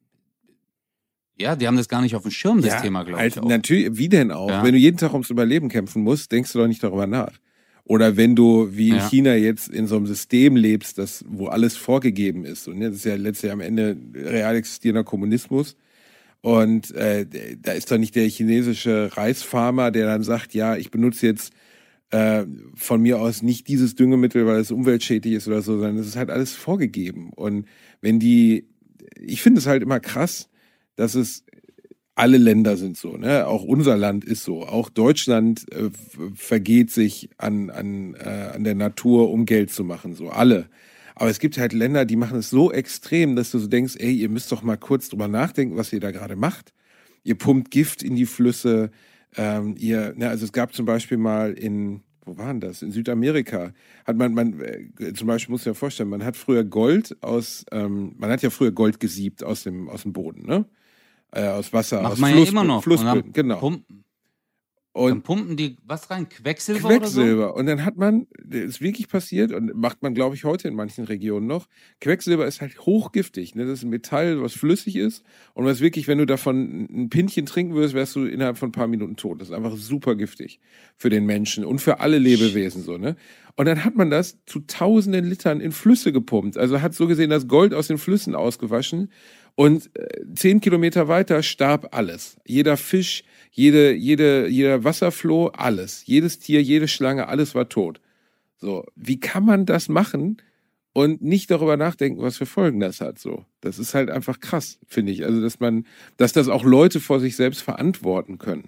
S1: ja, die haben das gar nicht auf dem Schirm, das
S3: ja,
S1: Thema, glaube
S3: halt,
S1: ich auch.
S3: Natürlich, wie denn auch? Ja. Wenn du jeden Tag ums Überleben kämpfen musst, denkst du doch nicht darüber nach. Oder wenn du, wie in ja. China jetzt, in so einem System lebst, das, wo alles vorgegeben ist. Und das ist ja letztlich am Ende real existierender Kommunismus. Und äh, da ist doch nicht der chinesische Reisfarmer, der dann sagt, ja, ich benutze jetzt äh, von mir aus nicht dieses Düngemittel, weil es umweltschädlich ist oder so, sondern es ist halt alles vorgegeben. Und wenn die, ich finde es halt immer krass, dass es alle Länder sind so, ne? Auch unser Land ist so. Auch Deutschland äh, vergeht sich an, an, äh, an der Natur, um Geld zu machen, so alle. Aber es gibt halt Länder, die machen es so extrem, dass du so denkst, ey, ihr müsst doch mal kurz drüber nachdenken, was ihr da gerade macht. Ihr pumpt Gift in die Flüsse. Ähm, ihr, ne, also es gab zum Beispiel mal in, wo war denn das? In Südamerika hat man, man äh, zum Beispiel muss ich mir vorstellen, man hat früher Gold aus, ähm, man hat ja früher Gold gesiebt aus dem, aus dem Boden, ne? Äh, aus Wasser,
S1: Macht
S3: aus
S1: man
S3: Fluss,
S1: ja immer noch.
S3: Flussböden, genau.
S1: Pumpen.
S3: Und
S1: dann pumpen die was rein? Quecksilber,
S3: Quecksilber.
S1: oder so?
S3: Und dann hat man, das ist wirklich passiert und macht man, glaube ich, heute in manchen Regionen noch. Quecksilber ist halt hochgiftig. Ne? Das ist ein Metall, was flüssig ist und was wirklich, wenn du davon ein Pinchen trinken würdest, wärst du innerhalb von ein paar Minuten tot. Das ist einfach super giftig für den Menschen und für alle Lebewesen so, ne? Und dann hat man das zu tausenden Litern in Flüsse gepumpt. Also hat so gesehen das Gold aus den Flüssen ausgewaschen. Und äh, zehn Kilometer weiter starb alles. Jeder Fisch, jede, jede, jeder Wasserfloh, alles. Jedes Tier, jede Schlange, alles war tot. So, wie kann man das machen und nicht darüber nachdenken, was für Folgen das hat? So, das ist halt einfach krass, finde ich. Also, dass man, dass das auch Leute vor sich selbst verantworten können.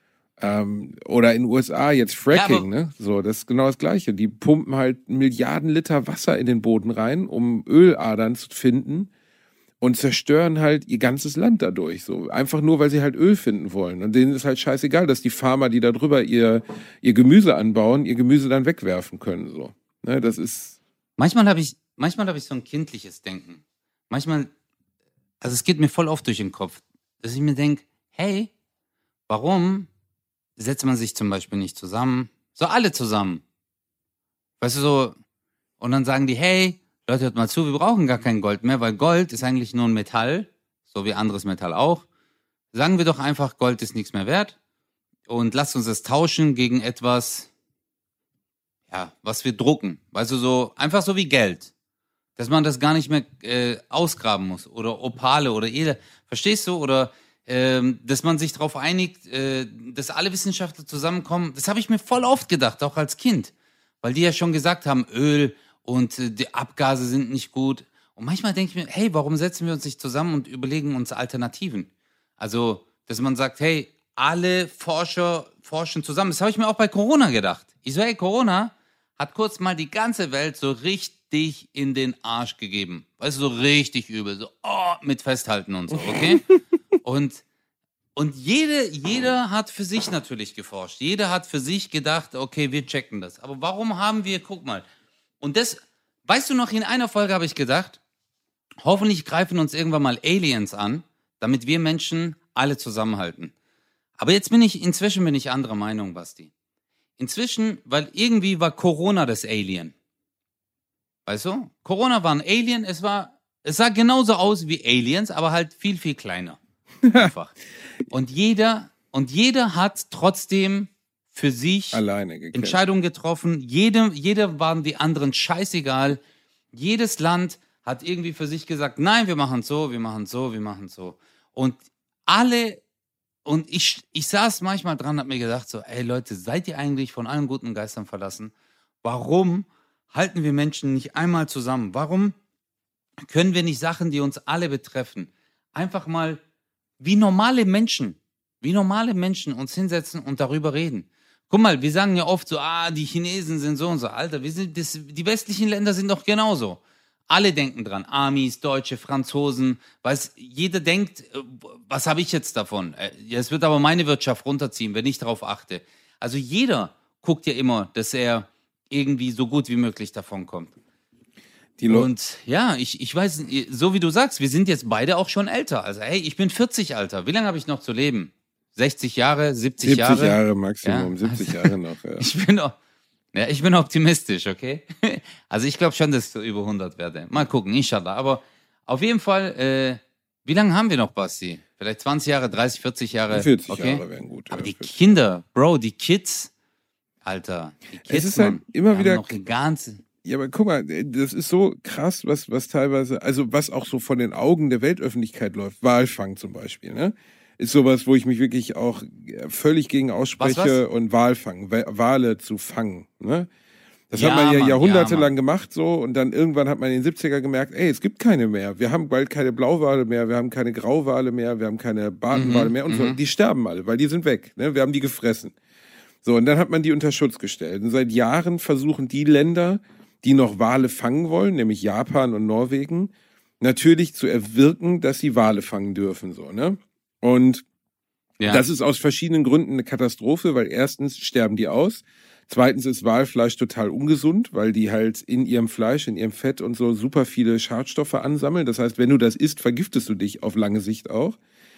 S3: Ähm, oder in den U S A jetzt Fracking, ja, ne? So, das ist genau das Gleiche. Die pumpen halt Milliarden Liter Wasser in den Boden rein, um Öladern zu finden. Und zerstören halt ihr ganzes Land dadurch. So. Einfach nur, weil sie halt Öl finden wollen. Und denen ist halt scheißegal, dass die Farmer, die da drüber ihr, ihr Gemüse anbauen, ihr Gemüse dann wegwerfen können. So. Ne, das ist.
S1: Manchmal habe ich, manchmal habe ich so ein kindliches Denken. Manchmal, also es geht mir voll oft durch den Kopf, dass ich mir denke, hey, warum setzt man sich zum Beispiel nicht zusammen? So alle zusammen. Weißt du, so, und dann sagen die, hey, Leute, hört mal zu, wir brauchen gar kein Gold mehr, weil Gold ist eigentlich nur ein Metall, so wie anderes Metall auch. Sagen wir doch einfach, Gold ist nichts mehr wert und lasst uns das tauschen gegen etwas, ja, was wir drucken. Weißt du, so einfach so wie Geld. Dass man das gar nicht mehr äh, ausgraben muss oder Opale oder Edel. Verstehst du? Oder ähm, dass man sich darauf einigt, äh, dass alle Wissenschaftler zusammenkommen. Das habe ich mir voll oft gedacht, auch als Kind. Weil die ja schon gesagt haben, Öl und die Abgase sind nicht gut. Und Und manchmal denke ich mir, hey, warum setzen wir uns nicht zusammen und überlegen uns Alternativen? Also, dass man sagt, hey, alle Forscher forschen zusammen. Das habe ich mir auch bei Corona gedacht. Ich so, hey, Corona hat kurz mal die ganze Welt so richtig in den Arsch gegeben. Weißt du, so richtig übel. So, oh, mit Festhalten und so, okay? und und jede, jeder hat für sich natürlich geforscht. Jeder hat für sich gedacht, okay, wir checken das. Aber warum haben wir, guck mal. Und das, weißt du noch, in einer Folge habe ich gedacht, hoffentlich greifen uns irgendwann mal Aliens an, damit wir Menschen alle zusammenhalten. Aber jetzt bin ich, inzwischen bin ich anderer Meinung, Basti. Inzwischen, weil irgendwie war Corona das Alien. Weißt du? Corona war ein Alien, es war, es sah genauso aus wie Aliens, aber halt viel, viel kleiner. Einfach. Und jeder, und jeder hat trotzdem für sich
S3: alleine gekämpft.
S1: Entscheidungen getroffen. Jedem, jeder waren die anderen scheißegal. Jedes Land hat irgendwie für sich gesagt, nein, wir machen so, wir machen so, wir machen so. Und alle, und ich, ich saß manchmal dran und hab mir gedacht so, ey Leute, seid ihr eigentlich von allen guten Geistern verlassen? Warum halten wir Menschen nicht einmal zusammen? Warum können wir nicht Sachen, die uns alle betreffen, einfach mal wie normale Menschen, wie normale Menschen uns hinsetzen und darüber reden? Guck mal, wir sagen ja oft so, ah, die Chinesen sind so und so. Alter, wir sind, das, die westlichen Länder sind doch genauso. Alle denken dran, Amis, Deutsche, Franzosen, weiß, jeder denkt, was habe ich jetzt davon? Es wird aber meine Wirtschaft runterziehen, wenn ich darauf achte. Also jeder guckt ja immer, dass er irgendwie so gut wie möglich davon kommt. Die Und ja, ich, ich weiß, so wie du sagst, wir sind jetzt beide auch schon älter. Also hey, ich bin vierzig, Alter. Wie lange habe ich noch zu leben? sechzig Jahre, siebzig Jahre?
S3: siebzig Jahre Maximum, ja. siebzig Jahre noch. Ja.
S1: Ich bin auch... Ja, ich bin optimistisch, okay? Also ich glaube schon, dass ich so über hundert werde. Mal gucken, inshallah. Aber auf jeden Fall, äh, wie lange haben wir noch, Basti? Vielleicht zwanzig Jahre, dreißig, vierzig Jahre?
S3: vierzig
S1: okay?
S3: Jahre wären gut.
S1: Aber
S3: ja,
S1: die
S3: vierzig.
S1: Kinder, Bro, die Kids, Alter, die Kids,
S3: es ist halt
S1: Mann,
S3: immer wieder...
S1: noch die ganze...
S3: Ja, aber guck mal, das ist so krass, was, was teilweise, also was auch so von den Augen der Weltöffentlichkeit läuft. Walfang zum Beispiel, ne? Ist sowas, wo ich mich wirklich auch völlig gegen ausspreche.
S1: Was, was?
S3: Und Walfang, Wale zu fangen, ne? Das
S1: Ja,
S3: hat man ja
S1: Mann,
S3: jahrhundertelang
S1: ja,
S3: gemacht so und dann irgendwann hat man in den siebziger gemerkt, ey, es gibt keine mehr. Wir haben bald keine Blauwale mehr, wir haben keine Grauwale mehr, wir haben keine Bartenwale
S1: Mhm,
S3: mehr und so.
S1: mhm.
S3: Die sterben alle, weil die sind weg, ne? Wir haben die gefressen. So, und dann hat man die unter Schutz gestellt. Und seit Jahren versuchen die Länder, die noch Wale fangen wollen, nämlich Japan und Norwegen, natürlich zu erwirken, dass sie Wale fangen dürfen, so, ne? Und
S1: Ja.
S3: das ist aus verschiedenen Gründen eine Katastrophe, weil erstens sterben die aus. Zweitens ist Walfleisch total ungesund, weil die halt in ihrem Fleisch, in ihrem Fett und so super viele Schadstoffe ansammeln. Das heißt, wenn du das isst, vergiftest du dich auf lange Sicht auch.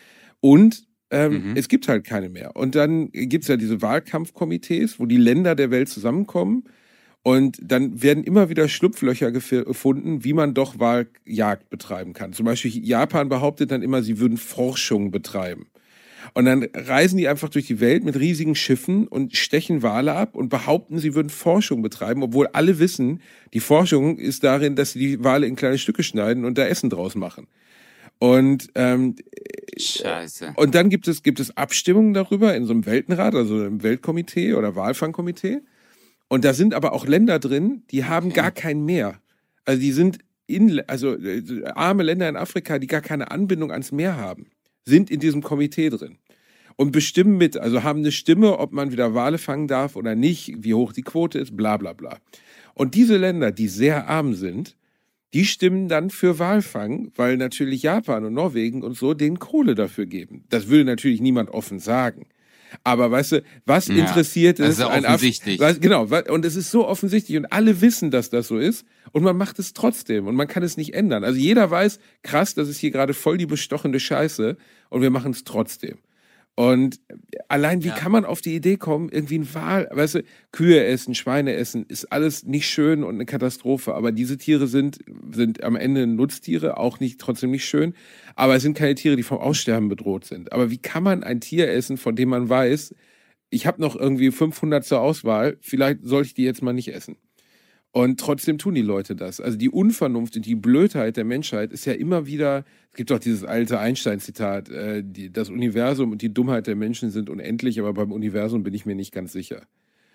S3: Und ähm,
S1: Mhm.
S3: es gibt halt keine mehr. Und dann gibt's ja diese Wahlkampfkomitees, wo die Länder der Welt zusammenkommen. Und dann werden immer wieder Schlupflöcher gef- gefunden, wie man doch Waljagd betreiben kann. Zum Beispiel Japan behauptet dann immer, sie würden Forschung betreiben. Und dann reisen die einfach durch die Welt mit riesigen Schiffen und stechen Wale ab und behaupten, sie würden Forschung betreiben, obwohl alle wissen, die Forschung ist darin, dass sie die Wale in kleine Stücke schneiden und da Essen draus machen. Und ähm,
S1: Scheiße.
S3: und dann gibt es gibt es Abstimmungen darüber in so einem Weltenrat, also im Weltkomitee oder Walfangkomitee. Und da sind aber auch Länder drin, die haben gar kein Meer. Also die sind in, also äh, arme Länder in Afrika, die gar keine Anbindung ans Meer haben, sind in diesem Komitee drin und bestimmen mit, also haben eine Stimme, ob man wieder Wale fangen darf oder nicht, wie hoch die Quote ist, bla bla bla. Und diese Länder, die sehr arm sind, die stimmen dann für Walfang, weil natürlich Japan und Norwegen und so denen Kohle dafür geben. Das würde natürlich niemand offen sagen. Aber weißt du, was
S1: Ja,
S3: interessiert
S1: das
S3: es?
S1: ist ja
S3: ein Af-
S1: offensichtlich.
S3: Was, genau, wa- und es ist so offensichtlich und alle wissen, dass das so ist und man macht es trotzdem und man kann es nicht ändern. Also jeder weiß, krass, das ist hier gerade voll die bestochende Scheiße und wir machen es trotzdem. Und allein, wie
S1: Ja.
S3: kann man auf die Idee kommen, irgendwie ein Wal, weißt du, Kühe essen, Schweine essen, ist alles nicht schön und eine Katastrophe. Aber diese Tiere sind, sind am Ende Nutztiere, auch nicht, trotzdem nicht schön. Aber es sind keine Tiere, die vom Aussterben bedroht sind. Aber wie kann man ein Tier essen, von dem man weiß, ich habe noch irgendwie fünfhundert zur Auswahl, vielleicht sollte ich die jetzt mal nicht essen. Und trotzdem tun die Leute das. Also die Unvernunft und die Blödheit der Menschheit ist ja immer wieder, es gibt doch dieses alte Einstein-Zitat, äh, die, das Universum und die Dummheit der Menschen sind unendlich, aber beim Universum bin ich mir nicht ganz sicher.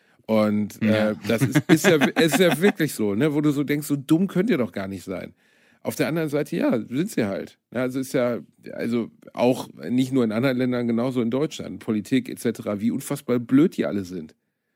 S3: Und äh,
S1: Ja.
S3: das ist, ist, ja, ist ja wirklich so, ne, wo du so denkst, so dumm könnt ihr doch gar nicht sein. Auf der anderen Seite, ja, sind sie halt. Ja, also ist ja, also auch nicht nur in anderen Ländern, genauso in Deutschland, Politik et cetera, wie unfassbar blöd die alle sind.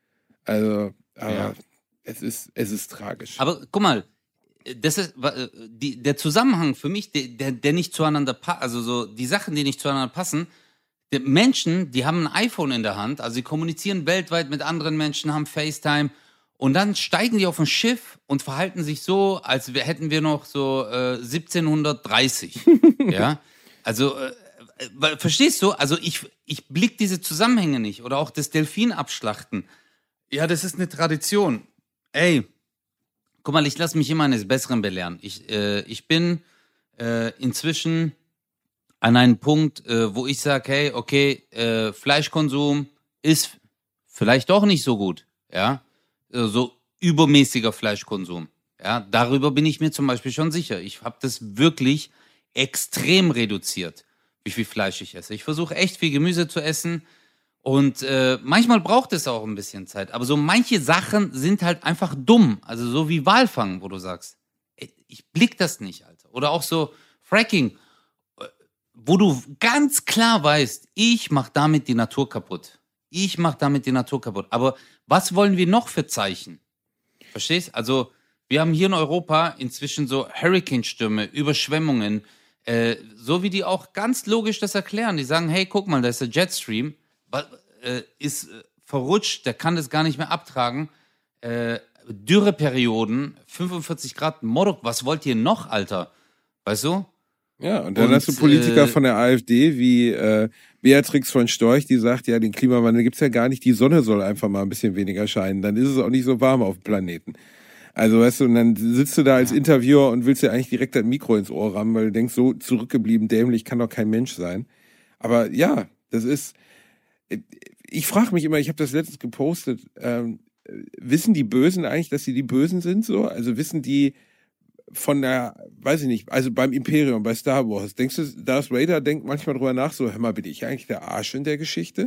S3: Also, aber
S1: Ja.
S3: es ist, es ist tragisch.
S1: Aber guck mal, das ist äh, die, der Zusammenhang für mich, der, der, der nicht zueinander passt, also so die Sachen, die nicht zueinander passen. Die Menschen, die haben ein iPhone in der Hand, also sie kommunizieren weltweit mit anderen Menschen, haben FaceTime und dann steigen die auf ein Schiff und verhalten sich so, als wär, hätten wir noch so äh, siebzehnhundertdreißig. Ja, also äh, äh, verstehst du? Also ich, ich blick diese Zusammenhänge nicht oder auch das Delfinabschlachten. Ja, das ist eine Tradition. Ey, guck mal, ich lasse mich immer eines Besseren belehren. Ich, äh, ich bin äh, inzwischen an einem Punkt, äh, wo ich sage, hey, okay, äh, Fleischkonsum ist vielleicht doch nicht so gut, ja, äh, so übermäßiger Fleischkonsum, ja, darüber bin ich mir zum Beispiel schon sicher. Ich habe das wirklich extrem reduziert, wie viel Fleisch ich esse. Ich versuche echt viel Gemüse zu essen und äh, manchmal braucht es auch ein bisschen Zeit, aber so manche Sachen sind halt einfach dumm, also so wie Walfang, wo du sagst, ey, ich blick das nicht, Alter, oder auch so Fracking, wo du ganz klar weißt, ich mache damit die Natur kaputt. Ich mache damit die Natur kaputt. Aber was wollen wir noch für Zeichen? Verstehst? Also wir haben hier in Europa inzwischen so Hurrikanstürme, Überschwemmungen, äh, so wie die auch ganz logisch das erklären. Die sagen, hey, guck mal, da ist der Jetstream, äh, ist äh, verrutscht, der kann das gar nicht mehr abtragen. Äh, Dürreperioden, fünfundvierzig Grad, Morok, was wollt ihr noch, Alter? Weißt du?
S3: Ja, und dann
S1: Und,
S3: hast du Politiker
S1: äh,
S3: von der AfD wie äh, Beatrix von Storch, die sagt, ja, den Klimawandel gibt's ja gar nicht, die Sonne soll einfach mal ein bisschen weniger scheinen, dann ist es auch nicht so warm auf dem Planeten. Also, weißt du, und dann sitzt du da als Interviewer und willst dir eigentlich direkt das Mikro ins Ohr rammen, weil du denkst, so zurückgeblieben, dämlich kann doch kein Mensch sein. Aber ja, das ist, ich frage mich immer, ich habe das letztens gepostet, ähm, wissen die Bösen eigentlich, dass sie die Bösen sind so? Also wissen die von der, weiß ich nicht, also beim Imperium, bei Star Wars, denkst du, Darth Vader denkt manchmal drüber nach, so, hör mal, bin ich eigentlich der Arsch in der Geschichte?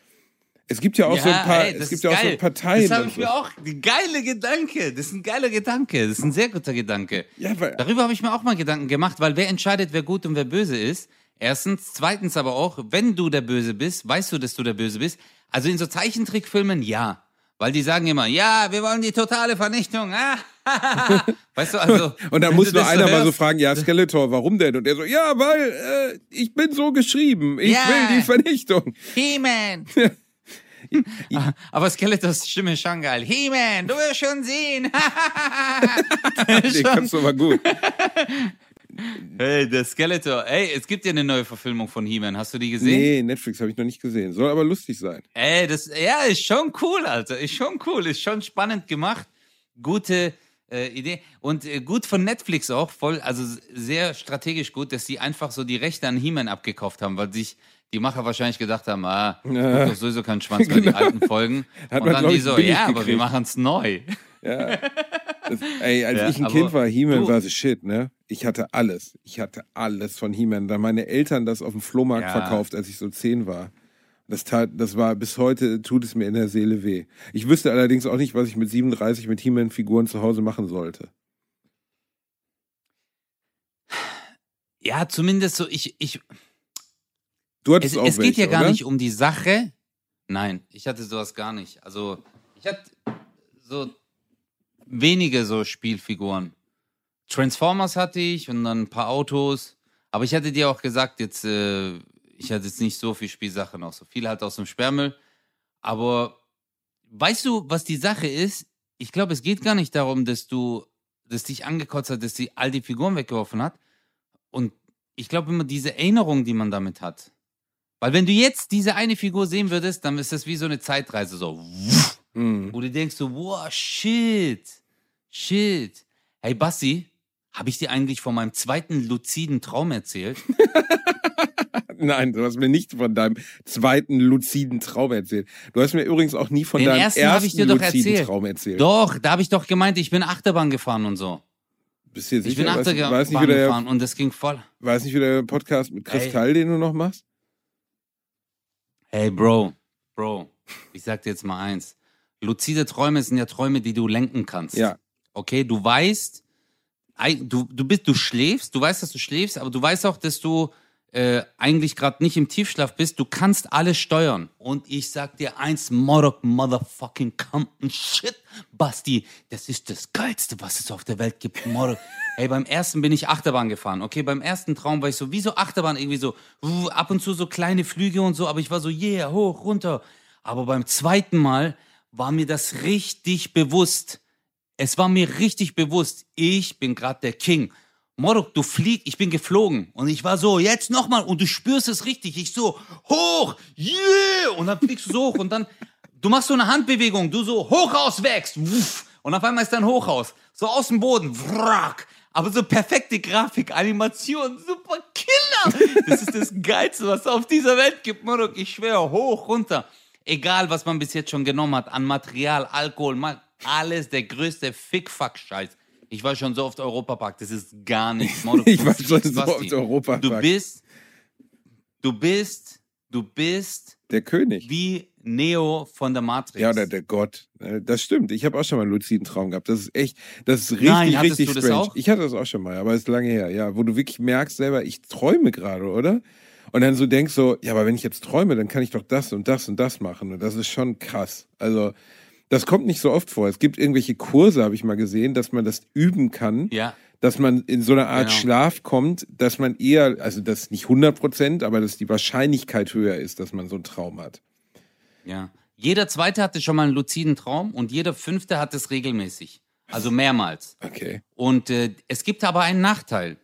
S3: Es gibt ja auch so ein paar,
S1: ey,
S3: es
S1: das
S3: gibt
S1: ist
S3: ja auch so
S1: geil.
S3: Parteien.
S1: Das habe
S3: und
S1: ich
S3: so.
S1: mir auch, ein geiler Gedanke, das ist ein geiler Gedanke, das ist ein sehr guter Gedanke.
S3: Ja, weil,
S1: Darüber habe ich mir auch mal Gedanken gemacht, weil wer entscheidet, wer gut und wer böse ist? Erstens, zweitens aber auch, wenn du der Böse bist, weißt du, dass du der Böse bist. Also in so Zeichentrickfilmen, ja. Weil die sagen immer, ja, wir wollen die totale Vernichtung. Ah, weißt du, also.
S3: und dann
S1: wenn
S3: muss
S1: du
S3: nur
S1: das
S3: einer mal so
S1: hörst-
S3: fragen, ja, Skeletor, warum denn? Und er so, ja, weil äh, ich bin so geschrieben, ich
S1: Ja.
S3: will die Vernichtung.
S1: He-Man. Ah, aber Skeletors Stimme ist schon geil. He-Man, du wirst schon sehen.
S3: Den kannst du aber gut.
S1: Hey, der Skeletor. Ey, es gibt ja eine neue Verfilmung von He-Man. Hast du die gesehen?
S3: Nee, Netflix habe ich noch nicht gesehen. Soll aber lustig sein.
S1: Ey, das, ja, ist schon cool, Alter. Ist schon cool. Ist schon spannend gemacht. Gute äh, Idee. Und äh, gut von Netflix auch. Voll, also sehr strategisch gut, dass sie einfach so die Rechte an He-Man abgekauft haben, weil sich die Macher wahrscheinlich gedacht haben, ah,
S3: Ja.
S1: doch sowieso keinen Schwanz mehr, die
S3: Genau.
S1: alten Folgen.
S3: Hat
S1: Und
S3: man,
S1: dann
S3: glaub
S1: die
S3: ich,
S1: so,
S3: billig
S1: ja, aber wir
S3: gekriegt.
S1: machen es neu.
S3: Ja. Das, ey, als
S1: Ja,
S3: ich ein
S1: aber
S3: Kind war, He-Man
S1: du-
S3: war the shit, ne? Ich hatte alles. Ich hatte alles von He-Man. Da meine Eltern das auf dem Flohmarkt
S1: Ja.
S3: verkauft, als ich so zehn war. Das tat, das war, bis heute tut es mir in der Seele weh. Ich wüsste allerdings auch nicht, was ich mit siebenunddreißig mit He-Man-Figuren zu Hause machen sollte.
S1: Ja, zumindest so, ich, ich,
S3: Du hattest
S1: es,
S3: auch
S1: es geht
S3: welche,
S1: ja gar
S3: oder?
S1: nicht um die Sache. Nein, ich hatte sowas gar nicht. Also, ich hatte so wenige so Spielfiguren. Transformers hatte ich und dann ein paar Autos. Aber ich hatte dir auch gesagt, jetzt, äh, ich hatte jetzt nicht so viel Spielsachen noch. So viel halt aus dem Sperrmüll. Aber weißt du, was die Sache ist? Ich glaube, es geht gar nicht darum, dass du, dass dich angekotzt hat, dass sie all die Figuren weggeworfen hat. Und ich glaube immer diese Erinnerung, die man damit hat. Weil wenn du jetzt diese eine Figur sehen würdest, dann ist das wie so eine Zeitreise, so,
S3: Mhm.
S1: wo du denkst so, wow, shit, shit. Hey Bassi, habe ich dir eigentlich von meinem zweiten luziden Traum erzählt?
S3: Nein, du hast mir nicht von deinem zweiten luziden Traum erzählt. Du hast mir übrigens auch nie von
S1: Den
S3: deinem
S1: ersten
S3: ersten
S1: habe ich dir doch
S3: luziden
S1: erzählt.
S3: Traum erzählt.
S1: Doch, da habe ich doch gemeint, ich bin Achterbahn gefahren und so.
S3: Bist du dir
S1: Ich
S3: sicher?
S1: bin
S3: Weiß,
S1: Achterbahn
S3: weiß, nicht, wie der,
S1: gefahren und das ging voll.
S3: weiß nicht, wie der Podcast mit Kristall, den du noch machst?
S1: Hey Bro, Bro, ich sag dir jetzt mal eins. Luzide Träume sind ja Träume, die du lenken kannst.
S3: Ja.
S1: Okay, du weißt, du, du bist, du schläfst, du weißt, dass du schläfst, aber du weißt auch, dass du äh, eigentlich gerade nicht im Tiefschlaf bist. Du kannst alles steuern. Und ich sag dir eins, Morok, motherfucking Compton shit, Basti, das ist das Geilste, was es auf der Welt gibt, Morok. Ey, beim ersten bin ich Achterbahn gefahren, okay? Beim ersten Traum war ich so, wie so Achterbahn, irgendwie so, uh, ab und zu so kleine Flüge und so, aber ich war so, yeah, hoch, runter. Aber beim zweiten Mal war mir das richtig bewusst. Es war mir richtig bewusst, ich bin gerade der King. Morok, du fliegst, ich bin geflogen. Und ich war so, jetzt nochmal. Und du spürst es richtig. Ich so, hoch, yeah. Und dann fliegst du so hoch. Und dann, du machst so eine Handbewegung. Du so, Hochhaus wächst. Und auf einmal ist dein Hochhaus. So aus dem Boden. Wrack. Aber so perfekte Grafik, Animation, super Killer. Das ist das Geilste, was es auf dieser Welt gibt, Morok. Ich schwöre, hoch, runter. Egal, was man bis jetzt schon genommen hat. An Material, Alkohol, mal alles der größte Fick-Fuck-Scheiß. Ich war schon so oft Europapark, das ist gar nichts. Maude,
S3: ich war schon so oft Europapark.
S1: Du bist, du bist, du bist
S3: der König.
S1: Wie Neo von der Matrix.
S3: Ja, oder der Gott. Das stimmt. Ich habe auch schon mal einen luziden Traum gehabt. Das ist echt, das ist richtig,
S1: Nein,
S3: richtig
S1: du das
S3: strange.
S1: auch?
S3: Ich hatte das auch schon mal, aber ist lange her. Ja, wo du wirklich merkst selber, ich träume gerade, oder? Und dann so denkst so, ja, aber wenn ich jetzt träume, dann kann ich doch das und das und das machen. Und das ist schon krass. Also das kommt nicht so oft vor. Es gibt irgendwelche Kurse, habe ich mal gesehen, dass man das üben kann,
S1: ja.
S3: dass man in so eine Art
S1: Genau.
S3: Schlaf kommt, dass man eher, also das nicht hundert Prozent, aber dass die Wahrscheinlichkeit höher ist, dass man so einen Traum hat.
S1: Ja. Jeder Zweite hatte schon mal einen luziden Traum und jeder Fünfte hat es regelmäßig. Also mehrmals.
S3: Okay.
S1: Und äh, es gibt aber einen Nachteil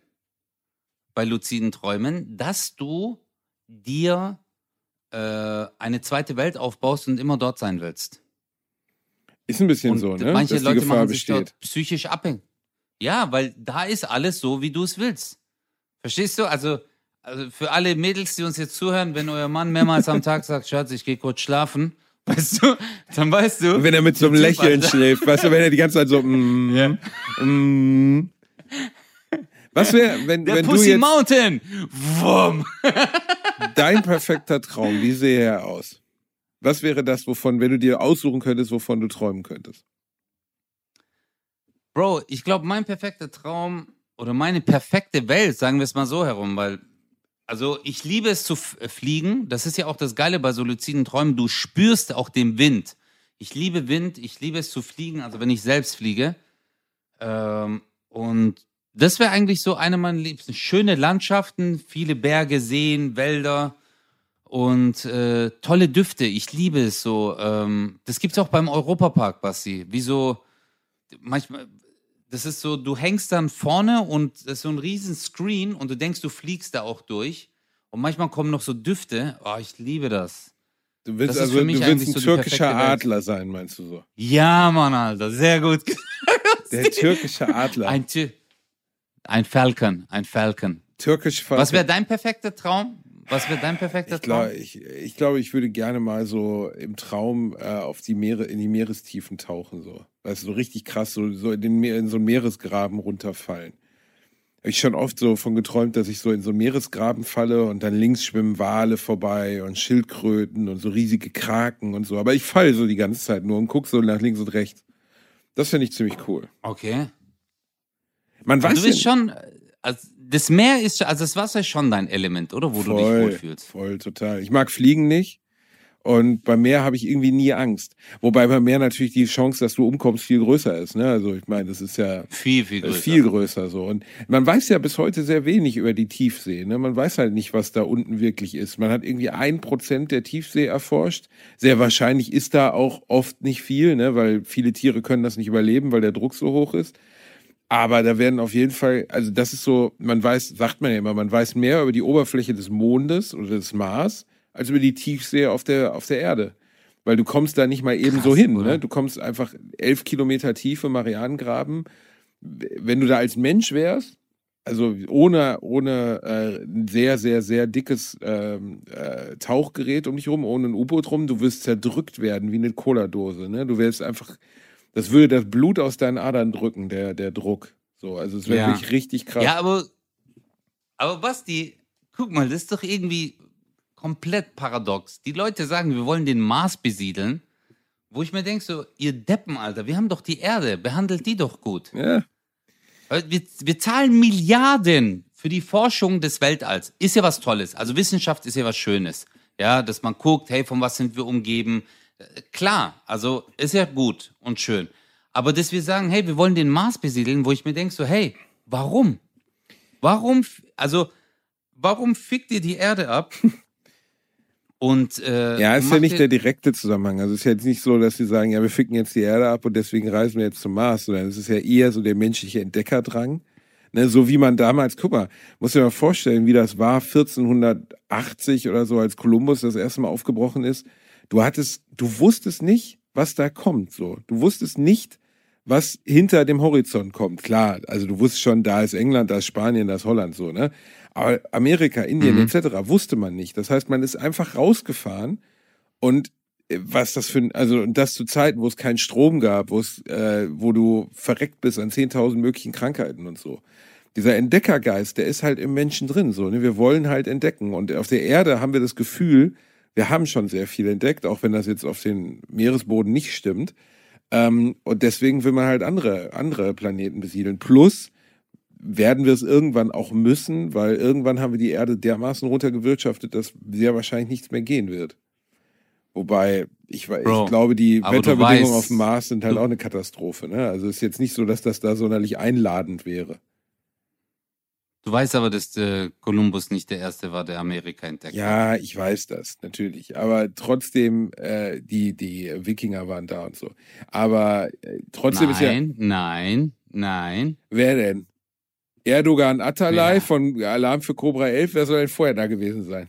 S1: bei luziden Träumen, dass du dir äh, eine zweite Welt aufbaust und immer dort sein willst.
S3: Ist ein bisschen
S1: Und
S3: so, ne?
S1: manche
S3: dass die
S1: Leute
S3: Gefahr
S1: machen sich
S3: besteht.
S1: dort psychisch abhängig. Ja, weil da ist alles so, wie du es willst. Verstehst du? Also, also für alle Mädels, die uns jetzt zuhören, wenn euer Mann mehrmals am Tag sagt, Schatz, ich gehe kurz schlafen, weißt du, dann weißt du.
S3: Und wenn er mit so einem Lächeln schläft, weißt du, wenn er die ganze Zeit so, mm,
S1: Ja.
S3: mm. Was wäre, wenn,
S1: Der
S3: wenn du
S1: Pussy
S3: jetzt
S1: Mountain! Wumm!
S3: dein perfekter Traum, wie sähe er aus? Was wäre das, wovon, wenn du dir aussuchen könntest, wovon du träumen könntest?
S1: Bro, ich glaube, mein perfekter Traum oder meine perfekte Welt, sagen wir es mal so herum, weil, also ich liebe es zu f- fliegen. Das ist ja auch das Geile bei so luziden Träumen. Du spürst auch den Wind. Ich liebe Wind, ich liebe es zu fliegen, also wenn ich selbst fliege. Ähm, und das wäre eigentlich so eine meiner Liebsten. Schöne Landschaften, viele Berge, Seen, Wälder und äh, tolle Düfte. Ich liebe es so. Ähm, das gibt's auch beim Europapark, Basti. Wie so, manchmal, das ist so, du hängst dann vorne und das ist so ein riesen Screen und du denkst, du fliegst da auch durch. Und manchmal kommen noch so Düfte. Oh, ich liebe das.
S3: Du willst
S1: Das ist
S3: also,
S1: für
S3: du
S1: mich
S3: willst
S1: eigentlich
S3: ein
S1: so die
S3: türkischer
S1: perfekte Welt.
S3: Adler sein, meinst du so?
S1: Ja, Mann, Alter, sehr gut.
S3: Der türkische Adler.
S1: Ein, Tü- ein Falcon, ein Falcon.
S3: Türkisch
S1: Was wäre dein perfekter Traum? Was wäre dein perfekter
S3: ich
S1: Traum?
S3: glaube, ich, ich, glaube, ich würde gerne mal so im Traum äh, auf die Meere, in die Meerestiefen tauchen, so. Weißt du, so richtig krass, so, so in, den Meer, in so einen Meeresgraben runterfallen. Habe ich schon oft so von geträumt, dass ich so in so einen Meeresgraben falle und dann links schwimmen Wale vorbei und Schildkröten und so riesige Kraken und so. Aber ich falle so die ganze Zeit nur und gucke so nach links und rechts. Das finde ich ziemlich cool.
S1: Okay.
S3: Man weiß
S1: Also du bist
S3: ja,
S1: schon, also das Meer ist, also das Wasser ist schon dein Element, oder? Wo du dich
S3: voll,
S1: wohlfühlst.
S3: voll, total. Ich mag Fliegen nicht. Und beim Meer habe ich irgendwie nie Angst. Wobei beim Meer natürlich die Chance, dass du umkommst, viel größer ist. Ne? Also ich meine, das ist ja
S1: Viel, viel größer.
S3: viel größer so. Und man weiß ja bis heute sehr wenig über die Tiefsee. Ne? Man weiß halt nicht, was da unten wirklich ist. Man hat irgendwie ein Prozent der Tiefsee erforscht. Sehr wahrscheinlich ist da auch oft nicht viel, ne? Weil viele Tiere können das nicht überleben, weil der Druck so hoch ist. Aber da werden auf jeden Fall, also das ist so, man weiß, sagt man ja immer, man weiß mehr über die Oberfläche des Mondes oder des Mars, als über die Tiefsee auf der, auf der Erde. Weil du kommst da nicht mal eben
S1: Krass,
S3: so hin.
S1: oder?
S3: Ne? Du kommst einfach elf Kilometer Tiefe Marianengraben. Wenn du da als Mensch wärst, also ohne, ohne äh, ein sehr, sehr, sehr dickes ähm, äh, Tauchgerät um dich rum, ohne ein U-Boot rum, du wirst zerdrückt werden wie eine Cola-Dose. Ne? Du wärst einfach, das würde das Blut aus deinen Adern drücken, der, der Druck. So, also es wäre
S1: Ja.
S3: wirklich richtig krass.
S1: Ja, aber, aber Basti, guck mal, das ist doch irgendwie komplett paradox. Die Leute sagen, wir wollen den Mars besiedeln, wo ich mir denke so, ihr Deppen, Alter, wir haben doch die Erde, behandelt die doch gut.
S3: Ja.
S1: Wir, wir zahlen Milliarden für die Forschung des Weltalls. Ist ja was Tolles. Also Wissenschaft ist ja was Schönes. Ja, dass man guckt, hey, von was sind wir umgeben? Klar, also ist ja gut und schön. Aber dass wir sagen, hey, wir wollen den Mars besiedeln, wo ich mir denke so, hey, warum? Warum, also, warum fickt ihr die Erde ab? Und, äh,
S3: ja, ist ja nicht der direkte Zusammenhang. Also es ist ja jetzt nicht so, dass sie sagen, ja, wir ficken jetzt die Erde ab und deswegen reisen wir jetzt zum Mars, sondern es ist ja eher so der menschliche Entdeckerdrang. Ne, so wie man damals, guck mal, muss dir mal vorstellen, wie das war vierzehnhundertachtzig oder so, als Kolumbus das erste Mal aufgebrochen ist. Du hattest, du wusstest nicht, was da kommt, so. Du wusstest nicht, was hinter dem Horizont kommt. Klar, also du wusstest schon, da ist England, da ist Spanien, da ist Holland, so, ne? Aber Amerika, Indien
S1: Mhm.
S3: et cetera wusste man nicht. Das heißt, man ist einfach rausgefahren und äh, was das für ein, also und das zu Zeiten, wo es keinen Strom gab, wo es, äh, wo du verreckt bist an zehntausend möglichen Krankheiten und so. Dieser Entdeckergeist, der ist halt im Menschen drin, so, ne? Wir wollen halt entdecken und auf der Erde haben wir das Gefühl, wir haben schon sehr viel entdeckt, auch wenn das jetzt auf den Meeresboden nicht stimmt. Ähm, und deswegen will man halt andere, andere Planeten besiedeln. Plus werden wir es irgendwann auch müssen, weil irgendwann haben wir die Erde dermaßen runtergewirtschaftet, dass sehr wahrscheinlich nichts mehr gehen wird. Wobei, ich,
S1: Bro,
S3: ich glaube, die
S1: aber du
S3: Wetterbedingungen
S1: weißt-
S3: auf dem Mars sind halt
S1: du-
S3: auch eine Katastrophe. Ne? Also es ist jetzt nicht so, dass das da sonderlich einladend wäre.
S1: Du weißt aber, dass äh, Kolumbus nicht der Erste war, der Amerika entdeckt hat.
S3: Ja, ich weiß das, natürlich. Aber trotzdem, äh, die, die Wikinger waren da und so. Aber äh, trotzdem ist ja...
S1: Nein, nein, nein.
S3: Wer denn? Erdogan Atalay
S1: Ja.
S3: von Alarm für Cobra elf, wer soll denn vorher da gewesen sein?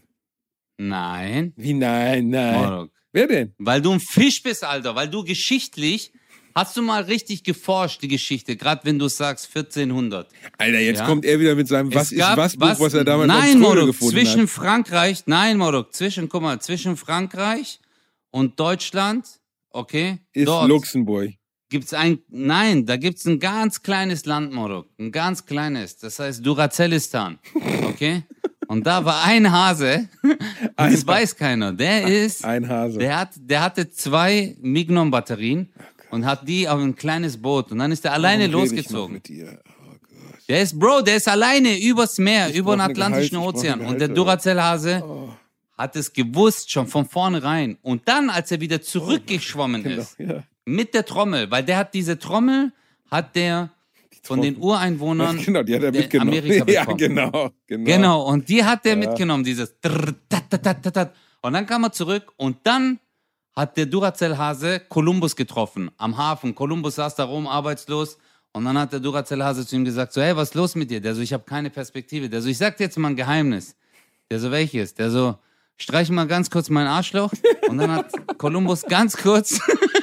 S1: Nein.
S3: Wie nein, nein.
S1: Morok.
S3: Wer denn?
S1: Weil du ein Fisch bist, Alter. Weil du geschichtlich, hast du mal richtig geforscht, die Geschichte. Gerade wenn du sagst vierzehnhundert.
S3: Alter, jetzt
S1: Ja.
S3: kommt er wieder mit seinem Was
S1: Es gab-
S3: ist was Buch, was, er damals
S1: Nein,
S3: auf Trödel
S1: Morok,
S3: gefunden
S1: zwischen
S3: hat.
S1: Frankreich, nein, Morok, zwischen, guck mal, zwischen Frankreich und Deutschland, okay?
S3: Ist
S1: dort
S3: Luxemburg.
S1: gibt's ein, nein, da gibt's ein ganz kleines Land, Morok. Ein ganz kleines. Das heißt Durazellistan, okay? Und da war ein Hase, und
S3: Ein-
S1: das weiß keiner. Der ist,
S3: Ein Hase.
S1: der hat, der hatte zwei Mignon-Batterien und hat die auf ein kleines Boot und dann ist er alleine
S3: Warum rede ich noch
S1: losgezogen.
S3: mit dir? Oh Gott.
S1: Der ist, Bro, der ist alleine übers Meer,
S3: Ich
S1: über den
S3: brauch eine
S1: Atlantischen
S3: Gehalt- ich brauch
S1: Ozean.
S3: eine
S1: Und der
S3: Gehalte.
S1: Duracell-Hase
S3: Oh,
S1: hat es gewusst, schon von vornherein. Und dann, als er wieder zurückgeschwommen
S3: genau,
S1: ist,
S3: ja.
S1: mit der Trommel, weil der hat diese Trommel, hat der von den
S3: Trommel.
S1: Ureinwohnern
S3: Genau, die hat er
S1: der
S3: mitgenommen.
S1: Amerika
S3: Ja,
S1: bekommen.
S3: genau, genau.
S1: Genau, und die hat der
S3: Ja.
S1: mitgenommen, dieses Trrr, tat, tat, tat, tat, tat. Und dann kam er zurück und dann hat der Duracell-Hase Kolumbus getroffen am Hafen. Kolumbus saß da rum, arbeitslos. Und dann hat der Duracell-Hase zu ihm gesagt, so, hey, was ist los mit dir? Der so, ich habe keine Perspektive. Der so, ich sag dir jetzt mal ein Geheimnis. Der so, welches? Der so, streich mal ganz kurz mein Arschloch. Und dann hat Kolumbus ganz kurz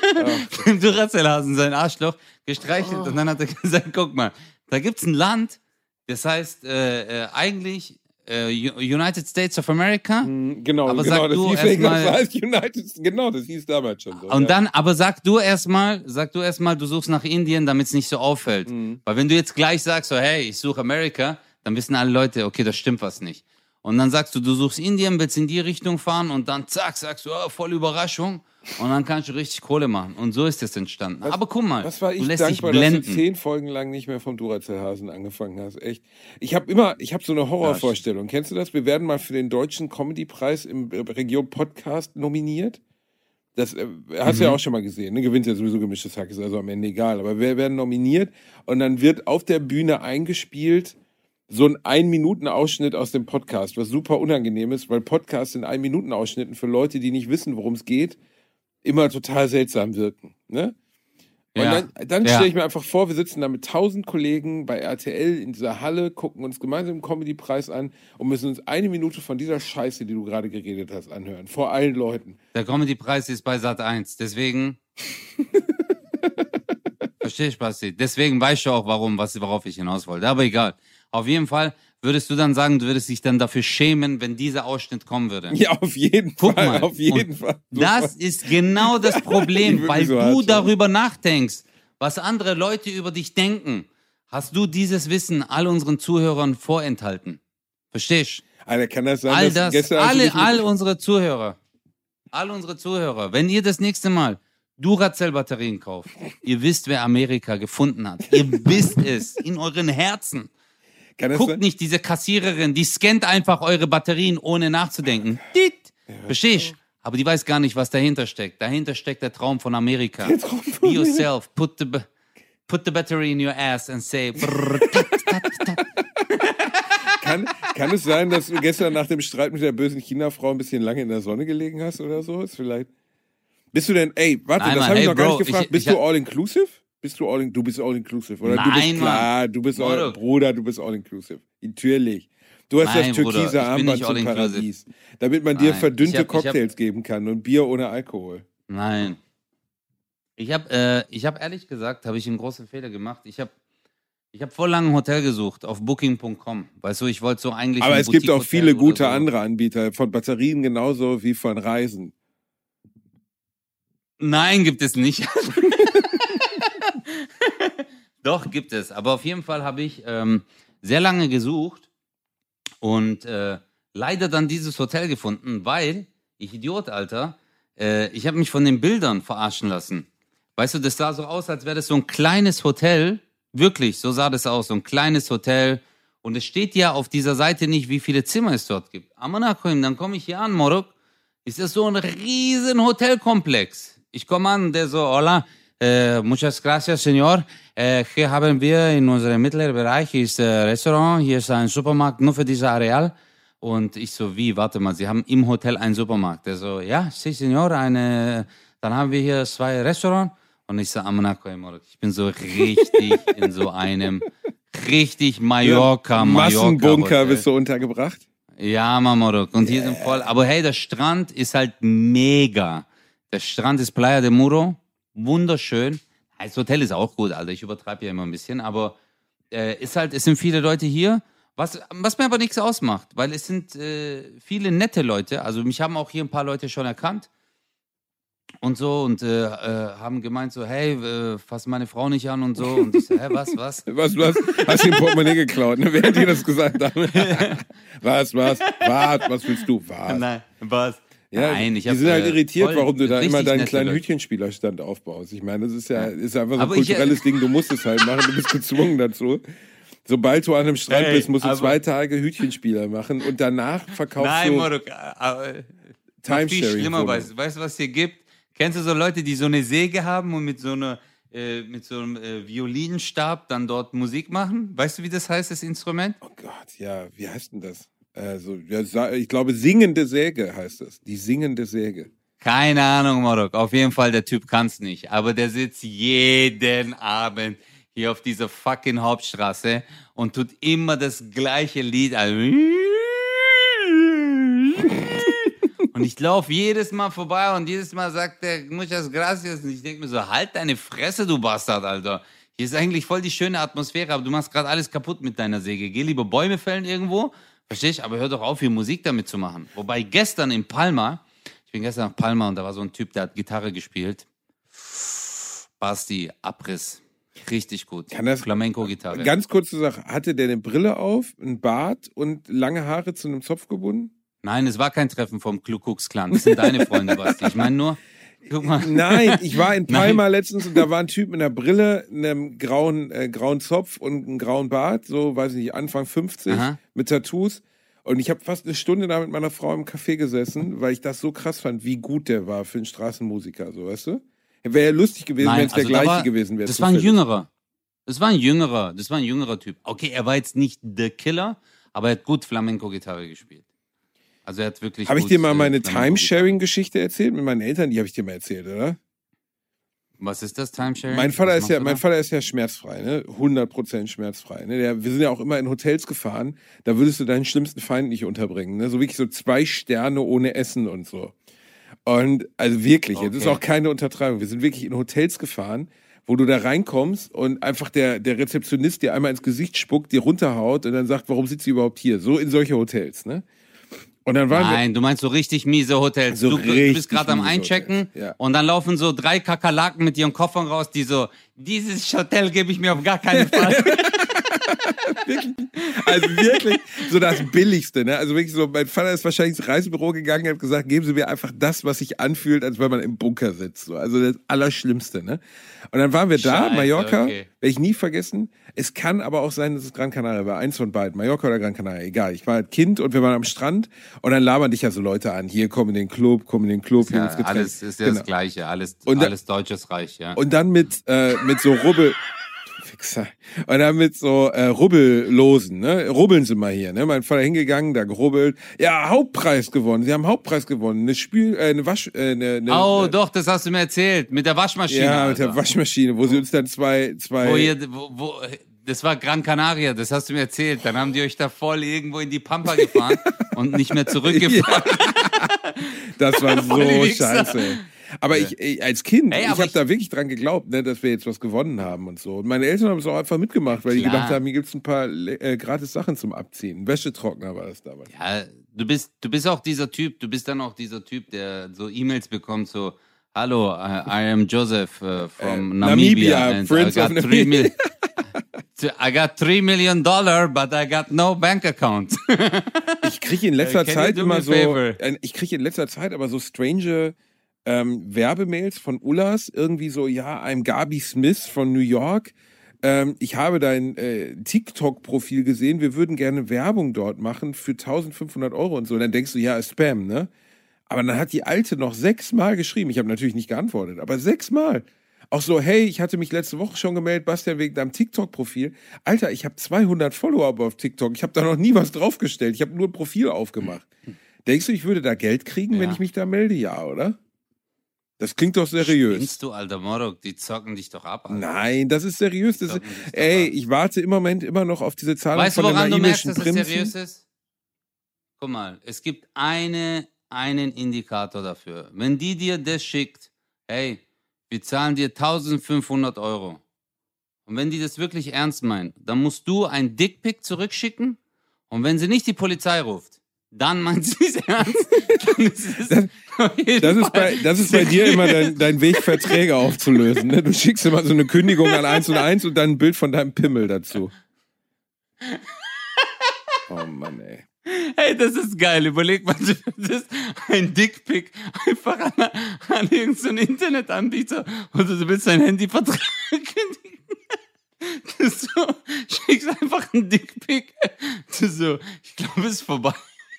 S1: dem Duracell-Hasen sein Arschloch gestreichelt. Und dann hat er gesagt, guck mal, da gibt's ein Land, das heißt äh, äh, eigentlich äh, United States of America.
S3: Mhm, Genau,
S1: Aber
S3: genau,
S1: sag
S3: das
S1: du
S3: hieß,
S1: erst
S3: das
S1: mal-
S3: heißt United, genau, das hieß damals schon so.
S1: Und
S3: ja.
S1: dann, aber sag du erstmal, sag du erstmal, du suchst nach Indien, damit es nicht so auffällt.
S3: Mhm.
S1: Weil wenn du jetzt gleich sagst, so, hey, ich suche Amerika, dann wissen alle Leute, okay, das stimmt was nicht. Und dann sagst du, du suchst Indien, willst in die Richtung fahren und dann zack, sagst du, oh, voll Überraschung. Und dann kannst du richtig Kohle machen. Und so ist es entstanden.
S3: Was-
S1: aber guck mal,
S3: Was war
S1: du
S3: ich
S1: lässt dich
S3: dankbar, dass du
S1: blenden.
S3: zehn Folgen lang nicht mehr vom Duracell-Hasen angefangen hast. Echt. Ich habe immer, ich habe so eine Horrorvorstellung. Kennst du das? Wir werden mal für den Deutschen Comedy-Preis im äh, Region Podcast nominiert. Das äh, hast du ja auch schon mal gesehen. Ne? Gewinnt ja sowieso gemischtes Hack, ist also am Ende egal. Aber wir werden nominiert und dann wird auf der Bühne eingespielt so ein Ein-Minuten-Ausschnitt aus dem Podcast, was super unangenehm ist, weil Podcasts in Ein-Minuten-Ausschnitten für Leute, die nicht wissen, worum es geht, immer total seltsam wirken. Ne? Und
S1: Ja.
S3: dann, dann
S1: Ja.
S3: stelle ich mir einfach vor, wir sitzen da mit tausend Kollegen bei R T L in dieser Halle, gucken uns gemeinsam den Comedy-Preis an und müssen uns eine Minute von dieser Scheiße, die du gerade geredet hast, anhören. Vor allen Leuten.
S1: Der Comedy-Preis ist bei Sat eins. Deswegen. Verstehe ich, Basti. Deswegen weißt du auch, warum, was, worauf ich hinaus wollte. Aber egal. Auf jeden Fall würdest du dann sagen, du würdest dich dann dafür schämen, wenn dieser Ausschnitt kommen würde.
S3: Ja, auf jeden
S1: Guck
S3: Fall.
S1: mal.
S3: Auf jeden
S1: Und
S3: Fall.
S1: Das ist genau das Problem,
S3: Wirklich
S1: weil
S3: so
S1: du
S3: hart, ja.
S1: darüber nachdenkst, was andere Leute über dich denken. Hast du dieses Wissen all unseren Zuhörern vorenthalten? Verstehst?
S3: Alter, kann das sein,
S1: All
S3: dass
S1: das,
S3: gestern, als du
S1: alle,
S3: dich mit-
S1: all unsere Zuhörer, all unsere Zuhörer, wenn ihr das nächste Mal Duracell-Batterien kauft, ihr wisst, wer Amerika gefunden hat. Ihr wisst es in euren Herzen.
S3: Kann das
S1: Guckt
S3: sein?
S1: nicht, diese Kassiererin, die scannt einfach eure Batterien, ohne nachzudenken. Dit. Verstehst? Aber die weiß gar nicht, was dahinter steckt. Dahinter steckt der Traum von Amerika.
S3: Der Traum von
S1: Be
S3: Amerika.
S1: yourself, put the, ba- put the battery in your ass and say... brrr, tat, tat, tat.
S3: Kann, kann es sein, dass du gestern nach dem Streit mit der bösen China-Frau ein bisschen lange in der Sonne gelegen hast oder so? Ist vielleicht. Bist du denn, ey, warte,
S1: Nein,
S3: das
S1: Mann,
S3: habe ich
S1: hey,
S3: noch gar
S1: Bro,
S3: nicht gefragt.
S1: ich-
S3: bist
S1: ich
S3: du
S1: hab-
S3: all-inclusive? Bist du all in, du bist all-inclusive, oder? du bist
S1: Nein,
S3: klar,
S1: Mann.
S3: du bist all,
S1: Bruder.
S3: Bruder, du bist all-inclusive. Natürlich. Du hast
S1: Nein,
S3: das türkise
S1: Bruder, ich bin
S3: Armband
S1: nicht
S3: zum
S1: all-inclusive.
S3: Paradies. Damit man dir
S1: Nein,
S3: verdünnte
S1: ich hab- ich hab-
S3: Cocktails geben kann und Bier ohne Alkohol.
S1: Nein. Ich habe äh, ich hab ehrlich gesagt, habe ich einen großen Fehler gemacht. Ich habe ich hab voll lange ein Hotel gesucht auf booking punkt com. Weißt du, ich wollte so eigentlich
S3: Aber
S1: ein
S3: es gibt auch
S1: Boutique-Hotel
S3: viele
S1: oder
S3: gute
S1: so.
S3: andere Anbieter, von Batterien genauso wie von Reisen.
S1: Nein, gibt es nicht. Doch, gibt es. Aber auf jeden Fall habe ich ähm, sehr lange gesucht und äh, leider dann dieses Hotel gefunden, weil, ich Idiot, Alter, äh, ich habe mich von den Bildern verarschen lassen. Weißt du, das sah so aus, als wäre das so ein kleines Hotel. Wirklich, so sah das aus, so ein kleines Hotel. Und es steht ja auf dieser Seite nicht, wie viele Zimmer es dort gibt. Amanakoim, dann komme ich hier an, Morok. Ist das so ein riesen Hotelkomplex. Ich komme an, der so, hola, äh, muchas gracias, señor. Äh, hier haben wir in unserem mittleren Bereich ist äh, Restaurant, hier ist ein Supermarkt nur für dieses Areal. Und ich so, wie, warte mal, Sie haben im Hotel einen Supermarkt. Der so, ja, sí, señor, eine, dann haben wir hier zwei Restaurants. Und ich so, Amanakoim, Morok. Ich bin so richtig in so einem, richtig Mallorca, Mallorca
S3: Massenbunker
S1: Hotel.
S3: bist du untergebracht?
S1: Ja, Mamorok. Und hier sind voll. Aber hey, der Strand ist halt mega. Der Strand ist Playa de Muro. Wunderschön. Das Hotel ist auch gut, Alter. Ich übertreibe ja immer ein bisschen. Aber äh, ist halt, es sind viele Leute hier. Was, was mir aber nichts ausmacht. Weil es sind äh, viele nette Leute. Also mich haben auch hier ein paar Leute schon erkannt. Und so. Und äh, äh, haben gemeint so, hey, äh, fass meine Frau nicht an und so. Und ich so, hä, was, was?
S3: Was, was? Hast du den Portemonnaie geklaut, ne? Während die das gesagt haben. was, was? Was? Was willst du? Was?
S1: Nein, was?
S3: Ja,
S1: Nein, ich
S3: die
S1: hab,
S3: sind halt
S1: äh,
S3: irritiert,
S1: voll
S3: warum du da
S1: richtig
S3: immer deinen
S1: nette
S3: kleinen
S1: Leute.
S3: Hütchenspielerstand aufbaust. Ich meine, das ist ja, ist einfach so ein
S1: Aber ich-
S3: kulturelles Ding, du musst es halt machen, du bist gezwungen dazu. Sobald du an einem Strand
S1: Ey,
S3: bist, musst du
S1: aber-
S3: zwei Tage Hütchenspieler machen und danach verkaufst
S1: Nein,
S3: du
S1: Morok, äh, äh,
S3: Timesharing
S1: viel schlimmer,
S3: Wohnung.
S1: weißt du, weißt du, was es hier gibt? Kennst du so Leute, die so eine Säge haben und mit so einer äh, mit so einem äh, Violinstab dann dort Musik machen? Weißt du, wie das heißt, das Instrument?
S3: Oh Gott, ja, wie heißt denn das? Also, ja, sa- ich glaube, singende Säge heißt das. Die singende Säge.
S1: Keine Ahnung, Morok. Auf jeden Fall, der Typ kann's nicht. Aber der sitzt jeden Abend hier auf dieser fucking Hauptstraße und tut immer das gleiche Lied. Also und ich laufe jedes Mal vorbei und jedes Mal sagt der muchas gracias. Und ich denke mir so, halt deine Fresse, du Bastard, Alter. Hier ist eigentlich voll die schöne Atmosphäre, aber du machst gerade alles kaputt mit deiner Säge. Geh lieber Bäume fällen irgendwo. Verstehst? Aber hör doch auf, hier Musik damit zu machen. Wobei gestern in Palma, ich bin gestern nach Palma und da war so ein Typ, der hat Gitarre gespielt. Basti, Abriss. Richtig gut.
S3: Kann das-
S1: Flamenco-Gitarre.
S3: Ganz kurze Sache. Hatte der eine Brille auf, einen Bart und lange Haare zu einem Zopf gebunden?
S1: Nein, es war kein Treffen vom Ku Klux Klan. Das sind deine Freunde, Basti. Ich meine nur, guck mal.
S3: Nein, ich war in Palma
S1: Nein.
S3: letztens und da war ein Typ mit einer Brille, einem grauen, äh, grauen Zopf und einem grauen Bart, so, weiß ich nicht, Anfang fünfzig,
S1: Aha.
S3: mit Tattoos. Und ich habe fast eine Stunde da mit meiner Frau im Café gesessen, weil ich das so krass fand, wie gut der war für einen Straßenmusiker, so, weißt du? Wäre ja lustig gewesen, wenn es der
S1: also da
S3: gleiche
S1: war-
S3: gewesen wäre.
S1: Das war ein
S3: zufällig.
S1: Jüngerer. Das war ein Jüngerer. Das war ein jüngerer Typ. Okay, er war jetzt nicht der Killer, aber er hat gut Flamenco-Gitarre gespielt. Also er hat wirklich
S3: Habe ich
S1: gut,
S3: dir mal
S1: äh,
S3: meine
S1: Flamenco-Gitarre.
S3: Timesharing-Geschichte erzählt mit meinen Eltern? Die habe ich dir mal erzählt, oder?
S1: Was ist das, Timesharing?
S3: Mein Vater
S1: Was
S3: ist
S1: machst
S3: ja,
S1: du
S3: mein
S1: da?
S3: Vater ist ja schmerzfrei, ne? hundert Prozent schmerzfrei. Ne? Der, wir sind ja auch immer in Hotels gefahren, da würdest du deinen schlimmsten Feind nicht unterbringen. Ne? So wirklich so zwei Sterne ohne Essen und so. Und also wirklich, das ist
S1: Okay.
S3: auch keine Untertreibung. Wir sind wirklich in Hotels gefahren, wo du da reinkommst und einfach der, der Rezeptionist dir einmal ins Gesicht spuckt, dir runterhaut und dann sagt, warum sitzt sie überhaupt hier? So in solche Hotels, ne? Und dann waren wir,
S1: Nein, du meinst so richtig miese Hotels.
S3: So
S1: du, du
S3: richtig
S1: bist gerade am
S3: miese
S1: Einchecken
S3: Hotels, ja.
S1: und dann laufen so drei Kakerlaken mit ihren Koffern raus, die so, dieses Hotel gebe ich mir auf gar keinen Fall.
S3: wirklich, also wirklich so das Billigste, ne? Also wirklich so, mein Vater ist wahrscheinlich ins Reisebüro gegangen und hat gesagt, geben Sie mir einfach das, was sich anfühlt, als wenn man im Bunker sitzt. So. Also das Allerschlimmste, ne? Und dann waren wir da,
S1: Scheiße,
S3: Mallorca,
S1: okay.
S3: werde ich nie vergessen. Es kann aber auch sein, dass es Gran Canaria war. Eins von beiden, Mallorca oder Gran Canaria, egal. Ich war halt Kind und wir waren am Strand und dann labern dich ja so Leute an. Hier, komm in den Club, komm in den Club.
S1: Ja,
S3: hier gibt's Getränk.
S1: alles ist ja
S3: Genau.
S1: das Gleiche, alles,
S3: Und da-
S1: alles deutsches Reich, ja.
S3: Und dann mit, äh, mit so Rubbel... Fixer. Und dann mit so äh, Rubbellosen, ne? Rubbeln Sie mal hier, ne? Mein Vater hingegangen, da gerubbelt. Ja, Hauptpreis gewonnen. Sie haben Hauptpreis gewonnen. Eine Spül, äh, eine Wasch, äh, eine, eine,
S1: Oh,
S3: eine,
S1: doch, das hast du mir erzählt. Mit der Waschmaschine.
S3: ja, mit der
S1: Alter.
S3: Waschmaschine, wo sie uns dann zwei, zwei.
S1: Wo ihr, wo, wo, das war Gran Canaria, das hast du mir erzählt. Dann haben die euch da voll irgendwo in die Pampa gefahren und nicht mehr zurückgefahren.
S3: Das war
S1: Voll die
S3: so
S1: Wichser.
S3: scheiße. Aber ich, ich als Kind,
S1: Ey,
S3: ich
S1: aber
S3: habe
S1: ich-
S3: da wirklich dran geglaubt, ne, dass wir jetzt was gewonnen haben und so. Und meine Eltern haben es auch einfach mitgemacht, weil die
S1: Klar.
S3: gedacht haben, hier gibt's ein paar äh, gratis Sachen zum Abziehen. Wäschetrockner war das damals.
S1: Ja, du bist, du bist auch dieser Typ, du bist dann auch dieser Typ, der so E-Mails bekommt, so, Hallo, I, I am Joseph uh, from
S3: Äh,
S1: Namibia,
S3: Namibia,
S1: and
S3: Prince
S1: I
S3: of
S1: got three
S3: Namibia.
S1: mil- I got three million dollar, but I got no bank account.
S3: Ich kriege in letzter
S1: Can you
S3: Zeit
S1: do
S3: immer
S1: me a
S3: so,
S1: favor?
S3: äh, ich kriege in letzter Zeit aber so strange ähm, Werbemails von Ullas, irgendwie so, ja, I'm Gabi Smith von New York. Ähm, ich habe dein äh, TikTok-Profil gesehen, wir würden gerne Werbung dort machen für eintausendfünfhundert Euro und so. Und dann denkst du, ja, ist Spam, ne? Aber dann hat die Alte noch sechsmal geschrieben. Ich habe natürlich nicht geantwortet, aber sechsmal. Auch so, hey, ich hatte mich letzte Woche schon gemeldet, Bastian, wegen deinem TikTok-Profil. Alter, ich habe zweihundert Follower auf TikTok. Ich habe da noch nie was draufgestellt. Ich habe nur ein Profil aufgemacht. Denkst du, ich würde da Geld kriegen,
S1: Ja.
S3: wenn ich mich da melde? Ja, oder? Das klingt doch seriös.
S1: Spinnst du, alter Morok, die zocken dich doch ab. Alter.
S3: Nein, das ist seriös. Das ist,
S1: Zocken dich doch
S3: ey,
S1: ab.
S3: ich warte im Moment immer noch auf diese Zahlung
S1: Weißt du,
S3: von dem
S1: woran du merkst,
S3: naimischen
S1: dass es
S3: Prinzen.
S1: seriös ist? Guck mal, es gibt eine, einen Indikator dafür. Wenn die dir das schickt, hey, wir zahlen dir eintausendfünfhundert Euro. Und wenn die das wirklich ernst meinen, dann musst du ein Dickpick zurückschicken. Und wenn sie nicht die Polizei ruft, dann meint sie es ernst. Dann ist es auf jeden
S3: Das ist,
S1: Fall
S3: bei, das ist bei dir immer dein, dein Weg, Verträge aufzulösen. Ne? Du schickst immer so eine Kündigung an eins und eins und dann ein Bild von deinem Pimmel dazu. Oh Mann, ey.
S1: Hey, das ist geil. Überleg mal, du würdest ein Dickpick einfach an, an irgendeinen Internetanbieter oder du willst dein Handyvertrag kündigen. Du so, schickst einfach einen Dickpick. Du so, ich glaube, es ist vorbei.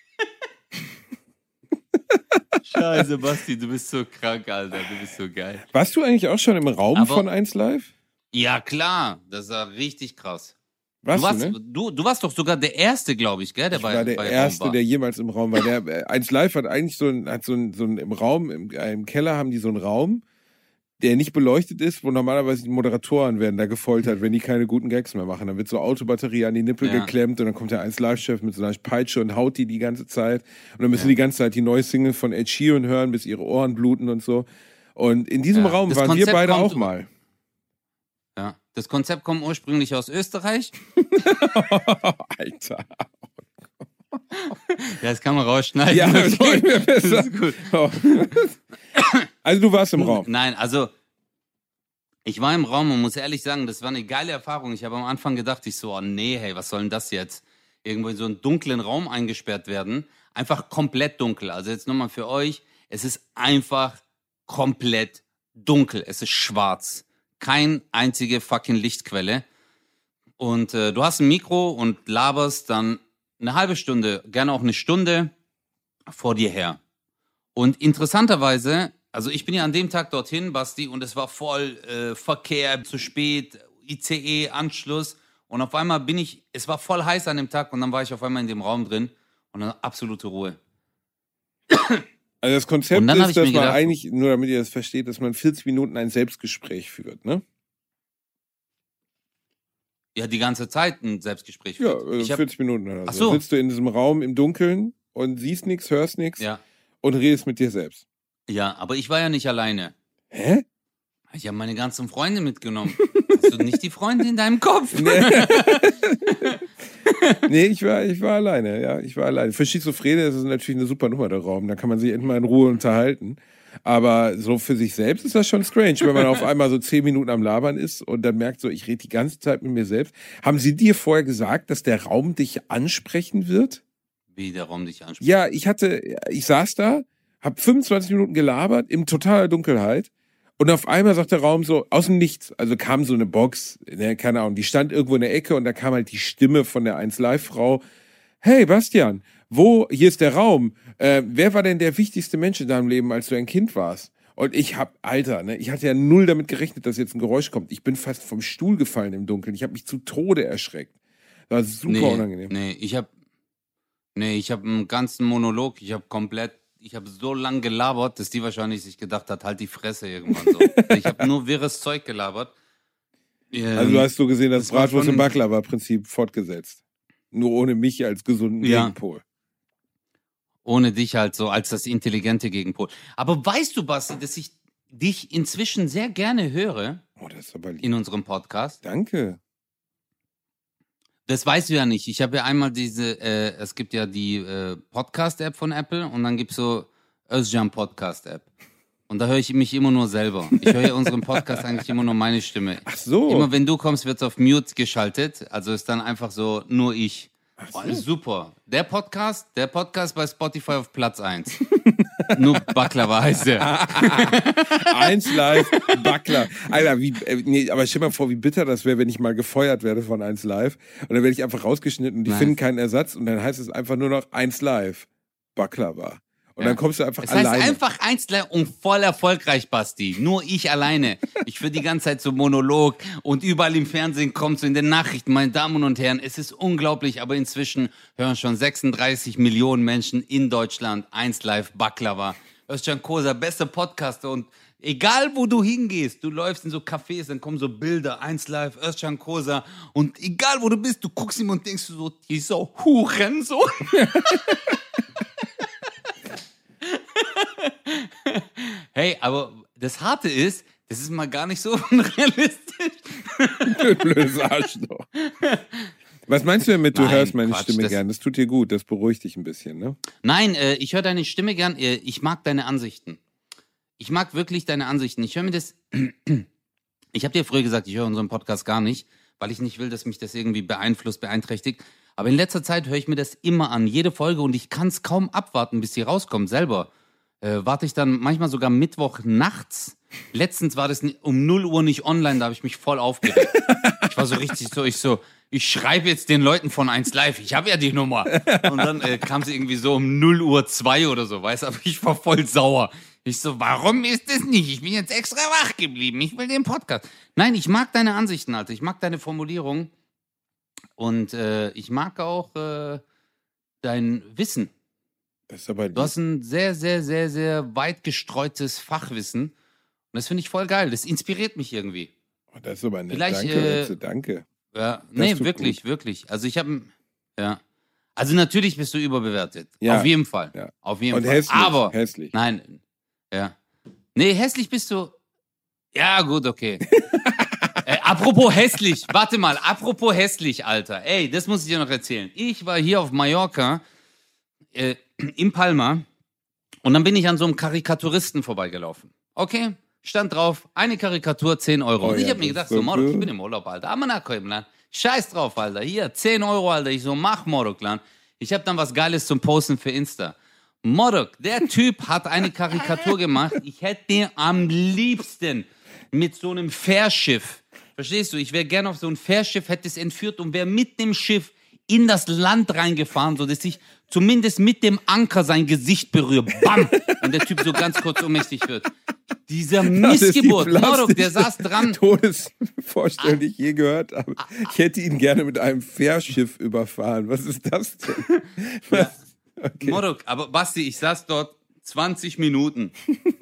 S1: Scheiße, Basti, du bist so krank, Alter. Du bist so geil.
S3: Warst du eigentlich auch schon im Raum
S1: Aber-
S3: von eins Live?
S1: Ja, klar. Das war richtig krass.
S3: Warst
S1: Du warst,
S3: du, ne?
S1: du, du warst doch sogar der Erste, glaube ich, gell? Der
S3: Ich
S1: bei,
S3: war der
S1: bei Raum
S3: Erste,
S1: war.
S3: der jemals im Raum war. Der äh, eins Live hat eigentlich so ein, hat so ein, so ein im Raum, im, äh, im Keller haben die so einen Raum, der nicht beleuchtet ist, wo normalerweise die Moderatoren werden da gefoltert, wenn die keine guten Gags mehr machen. Dann wird so Autobatterie an die Nippel
S1: Ja.
S3: geklemmt und dann kommt der eins Live-Chef mit so einer Peitsche und haut die die ganze Zeit. Und dann müssen
S1: Ja.
S3: die ganze Zeit die neue Single von Ed Sheeran hören, bis ihre Ohren bluten und so. Und in diesem
S1: Ja.
S3: Raum
S1: Das
S3: waren wir
S1: Konzept
S3: beide
S1: kommt
S3: auch
S1: über-
S3: mal.
S1: Ja. Das Konzept kommt ursprünglich aus Österreich.
S3: Alter.
S1: Ja, das kann man rausschneiden.
S3: Ja, das wollen wir besser.
S1: Das ist gut.
S3: Also du warst im Raum.
S1: Nein, also ich war im Raum und muss ehrlich sagen, das war eine geile Erfahrung. Ich habe am Anfang gedacht, ich so, oh nee, hey, was soll denn das jetzt? Irgendwo in so einen dunklen Raum eingesperrt werden. Einfach komplett dunkel. Also jetzt nochmal für euch, es ist einfach komplett dunkel. Es ist schwarz. Keine einzige fucking Lichtquelle. Und äh, du hast ein Mikro und laberst dann eine halbe Stunde, gerne auch eine Stunde vor dir her. Und interessanterweise, also ich bin ja an dem Tag dorthin, Basti, und es war voll äh, Verkehr, zu spät, I C E, Anschluss. Und auf einmal bin ich, es war voll heiß an dem Tag und dann war ich auf einmal in dem Raum drin und dann absolute Ruhe.
S3: Also das Konzept
S1: Und dann hab
S3: ist,
S1: ich
S3: dass
S1: mir
S3: man
S1: gedacht-
S3: eigentlich, nur damit ihr das versteht, dass man vierzig Minuten ein Selbstgespräch führt, ne?
S1: Ja, die ganze Zeit ein Selbstgespräch.
S3: Ja,
S1: führt.
S3: also
S1: ich hab,
S3: vierzig Minuten oder so.
S1: Ach so.
S3: Sitzt du in diesem Raum im Dunkeln und siehst nichts, hörst nichts
S1: ja,
S3: und redest mit dir selbst.
S1: ja, aber ich war ja nicht alleine.
S3: Hä?
S1: Ich habe meine ganzen Freunde mitgenommen. Hast du nicht die Freunde in deinem Kopf?
S3: Nee, ich war, ich war alleine, ja, ich war alleine. Für Schizophrene ist es natürlich eine super Nummer, der Raum. Da kann man sich endlich mal in Ruhe unterhalten. Aber so für sich selbst ist das schon strange, wenn man auf einmal so zehn Minuten am Labern ist und dann merkt so, ich rede die ganze Zeit mit mir selbst. Haben sie dir vorher gesagt, dass der Raum dich ansprechen wird?
S1: Wie der Raum dich anspricht?
S3: Ja, ich hatte, ich saß da, hab fünfundzwanzig Minuten gelabert in totaler Dunkelheit und auf einmal sagt der Raum so, aus dem Nichts, also kam so eine Box, ne, keine Ahnung, die stand irgendwo in der Ecke und da kam halt die Stimme von der eins Live Frau. Hey Bastian, wo, hier ist der Raum. Äh, wer war denn der wichtigste Mensch in deinem Leben, als du ein Kind warst? Und ich hab, Alter, ne, ich hatte ja null damit gerechnet, dass jetzt ein Geräusch kommt. Ich bin fast vom Stuhl gefallen im Dunkeln. Ich habe mich zu Tode erschreckt. Das war super
S1: nee,
S3: unangenehm.
S1: Nee, ich hab, nee, ich hab einen ganzen Monolog, ich hab komplett, ich hab so lang gelabert, dass die wahrscheinlich sich gedacht hat, halt die Fresse irgendwann so. Ich hab nur wirres Zeug gelabert. Ähm,
S3: Also du hast so gesehen, das,
S1: das war
S3: Bratwurst-
S1: schon-
S3: und Baklava-Prinzip fortgesetzt. Nur ohne mich als gesunden
S1: Ja.
S3: Gegenpol.
S1: Ohne dich halt so als das intelligente Gegenpol. Aber weißt du, Basti, dass ich dich inzwischen sehr gerne höre
S3: Oh, das ist aber lieb.
S1: in unserem Podcast?
S3: Danke.
S1: Das weißt du ja nicht. Ich habe ja einmal diese, äh, es gibt ja die äh, Podcast-App von Apple und dann gibt's so Özcan Podcast-App. Und da höre ich mich immer nur selber. Ich höre ja unseren Podcast eigentlich immer nur meine Stimme.
S3: Ach so.
S1: Immer wenn du kommst, wird's auf Mute geschaltet. Also ist dann einfach so nur ich.
S3: so.
S1: Oh, super. Der Podcast, der Podcast bei Spotify auf Platz eins. Nur Baklava heißt der.
S3: eins Live, Backler. Alter, wie, äh, nee, aber stell mal vor, wie bitter das wäre, wenn ich mal gefeuert werde von eins Live. Und dann werde ich einfach rausgeschnitten und die
S1: Nice.
S3: finden keinen Ersatz. Und dann heißt es einfach nur noch eins Live, Baklava. Und
S1: Ja.
S3: dann kommst du einfach
S1: Es heißt
S3: alleine.
S1: einfach eins und voll erfolgreich, Basti. Nur ich alleine. Ich führe die ganze Zeit so Monolog und überall im Fernsehen kommt so in den Nachrichten, meine Damen und Herren, es ist unglaublich, aber inzwischen hören schon sechsunddreißig Millionen Menschen in Deutschland eins Live Baklava. Özcan Kosa, bester Podcaster und egal wo du hingehst, du läufst in so Cafés, dann kommen so Bilder, eins Live, Özcan Kosa und egal wo du bist, du guckst ihm und denkst du so, dieser Hurensohn. Hey, aber das Harte ist, das ist mal gar nicht so unrealistisch.
S3: Blödes Arschloch. Was meinst du denn mit, du
S1: Nein,
S3: hörst meine
S1: Quatsch,
S3: Stimme
S1: das-
S3: gern? Das tut dir gut, das beruhigt dich ein bisschen, ne?
S1: Nein, äh, ich höre deine Stimme gern. Äh, ich mag deine Ansichten. Ich mag wirklich deine Ansichten. Ich höre mir das. Ich habe dir früher gesagt, ich höre unseren Podcast gar nicht, weil ich nicht will, dass mich das irgendwie beeinflusst, beeinträchtigt. Aber in letzter Zeit höre ich mir das immer an, jede Folge, und ich kann es kaum abwarten, bis sie rauskommt selber. Äh, warte ich dann manchmal sogar Mittwoch nachts. Letztens war das ni- um null Uhr nicht online, da habe ich mich voll aufgeregt. Ich war so richtig so, ich so, ich schreibe jetzt den Leuten von eins Live, ich habe ja die Nummer. Und dann äh, kam sie irgendwie so um null Uhr zwei oder so, weißt du, aber ich war voll sauer. Ich so, warum ist das nicht? Ich bin jetzt extra wach geblieben, ich will den Podcast. Nein, ich mag deine Ansichten, Alter, ich mag deine Formulierung und äh, ich mag auch äh, dein Wissen.
S3: Das ist aber
S1: Du hast ein sehr, sehr, sehr, sehr weit gestreutes Fachwissen. Und das finde ich voll geil. Das inspiriert mich irgendwie.
S3: Oh, das ist aber nett.
S1: Vielleicht,
S3: Danke,
S1: äh,
S3: Wetze, danke.
S1: Ja, nee,
S3: tut
S1: wirklich, wirklich. Also ich habe, ja. Also natürlich bist du überbewertet.
S3: Ja.
S1: Auf jeden Fall.
S3: Ja.
S1: Auf jeden
S3: Und
S1: Fall.
S3: hässlich,
S1: Aber,
S3: hässlich.
S1: nein, ja. Nee, hässlich bist du. Ja, gut, okay. äh, apropos hässlich, warte mal, apropos hässlich, Alter. Ey, das muss ich dir noch erzählen. Ich war hier auf Mallorca, äh, in Palma, und dann bin ich an so einem Karikaturisten vorbeigelaufen. Okay? Stand drauf, eine Karikatur, zehn Euro.
S3: Oh
S1: und ich
S3: ja,
S1: hab mir
S3: das
S1: gedacht,
S3: ist
S1: so,
S3: so
S1: Morok, ich
S3: cool.
S1: bin im Urlaub, Alter. Aber na, komm, Land. Scheiß drauf, Alter. Hier, zehn Euro, Alter. Ich so, mach, Morok, Land. Ich hab dann was Geiles zum Posten für Insta. Morok, der Typ hat eine Karikatur gemacht. Ich hätte den am liebsten mit so einem Fährschiff. Verstehst du? Ich wäre gerne auf so ein Fährschiff, hätte es entführt und wäre mit dem Schiff in das Land reingefahren, so dass ich zumindest mit dem Anker sein Gesicht berühre. Bam! Und der Typ so ganz kurz ohnmächtig wird. Dieser
S3: Das ist die
S1: Missgeburt. Morok, der
S3: plastischste
S1: saß dran.
S3: Todesvorstellung, die ich je gehört habe. Ich hätte ihn gerne mit einem Fährschiff überfahren. Was ist das denn? Was? Okay.
S1: Morok, aber Basti, ich saß dort zwanzig Minuten.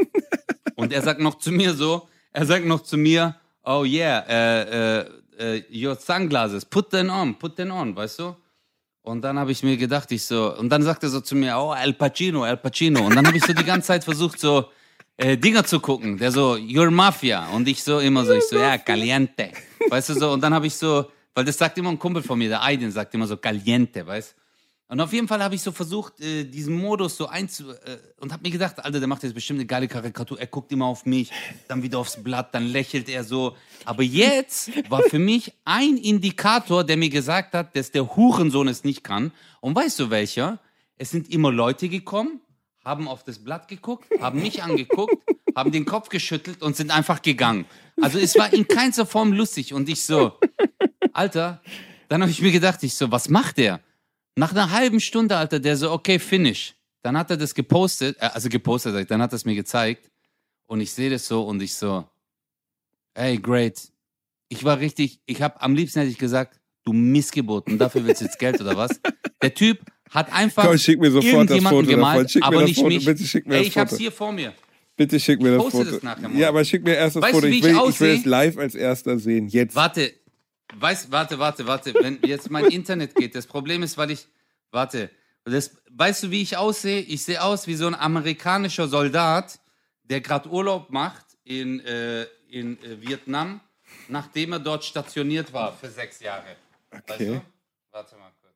S1: Und er sagt noch zu mir so, er sagt noch zu mir, oh yeah, äh, äh, äh, your sunglasses, put them on, put them on, weißt du? Und dann habe ich mir gedacht, ich so, und dann sagt er so zu mir, oh, Al Pacino, Al Pacino. Und dann habe ich so die ganze Zeit versucht, so äh, Dinger zu gucken. Der so, you're Mafia. Und ich so immer so, ich so, ja, caliente. Weißt du so, und dann habe ich so, weil das sagt immer ein Kumpel von mir, der Aydin sagt immer so, caliente, weißt du? Und auf jeden Fall habe ich so versucht, äh, diesen Modus so einzu... Äh, und habe mir gedacht, Alter, der macht jetzt bestimmt eine geile Karikatur. Er guckt immer auf mich, dann wieder aufs Blatt, dann lächelt er so. Aber jetzt war für mich ein Indikator, der mir gesagt hat, dass der Hurensohn es nicht kann. Und weißt du welcher? Es sind immer Leute gekommen, haben auf das Blatt geguckt, haben mich angeguckt, haben den Kopf geschüttelt und sind einfach gegangen. Also es war in keinster Form lustig. Und ich so, Alter, dann habe ich mir gedacht, ich so, was macht der? Nach einer halben Stunde, Alter, der so, okay, finish. Dann hat er das gepostet, äh, also gepostet, dann hat er es mir gezeigt. Und ich sehe das so und ich so, ey, great. Ich war richtig, ich habe, am liebsten hätte ich gesagt, du Missgeburt, und dafür willst du jetzt Geld oder was? Der Typ hat einfach
S3: Komm, schick mir sofort das Foto
S1: gemalt,
S3: davon.
S1: aber
S3: das
S1: nicht
S3: Foto.
S1: mich.
S3: Bitte schick mir
S1: ey,
S3: das
S1: ich
S3: Foto.
S1: hab's hier vor mir.
S3: Bitte schick mir das
S1: Poste
S3: Foto.
S1: das nachher mal.
S3: Ja, aber schick mir erst das
S1: Weißt
S3: Foto.
S1: du, wie
S3: Ich will,
S1: ich
S3: ich will
S1: aussehe?
S3: es live als erster sehen. Jetzt.
S1: Warte, weißt, warte, warte, warte. Wenn jetzt mein Internet geht, das Problem ist, weil ich, warte, das, weißt du, wie ich aussehe? Ich sehe aus wie so ein amerikanischer Soldat, der gerade Urlaub macht in, äh, in äh, Vietnam, nachdem er dort stationiert war für sechs Jahre.
S3: Okay.
S1: Weißt du? Warte mal kurz.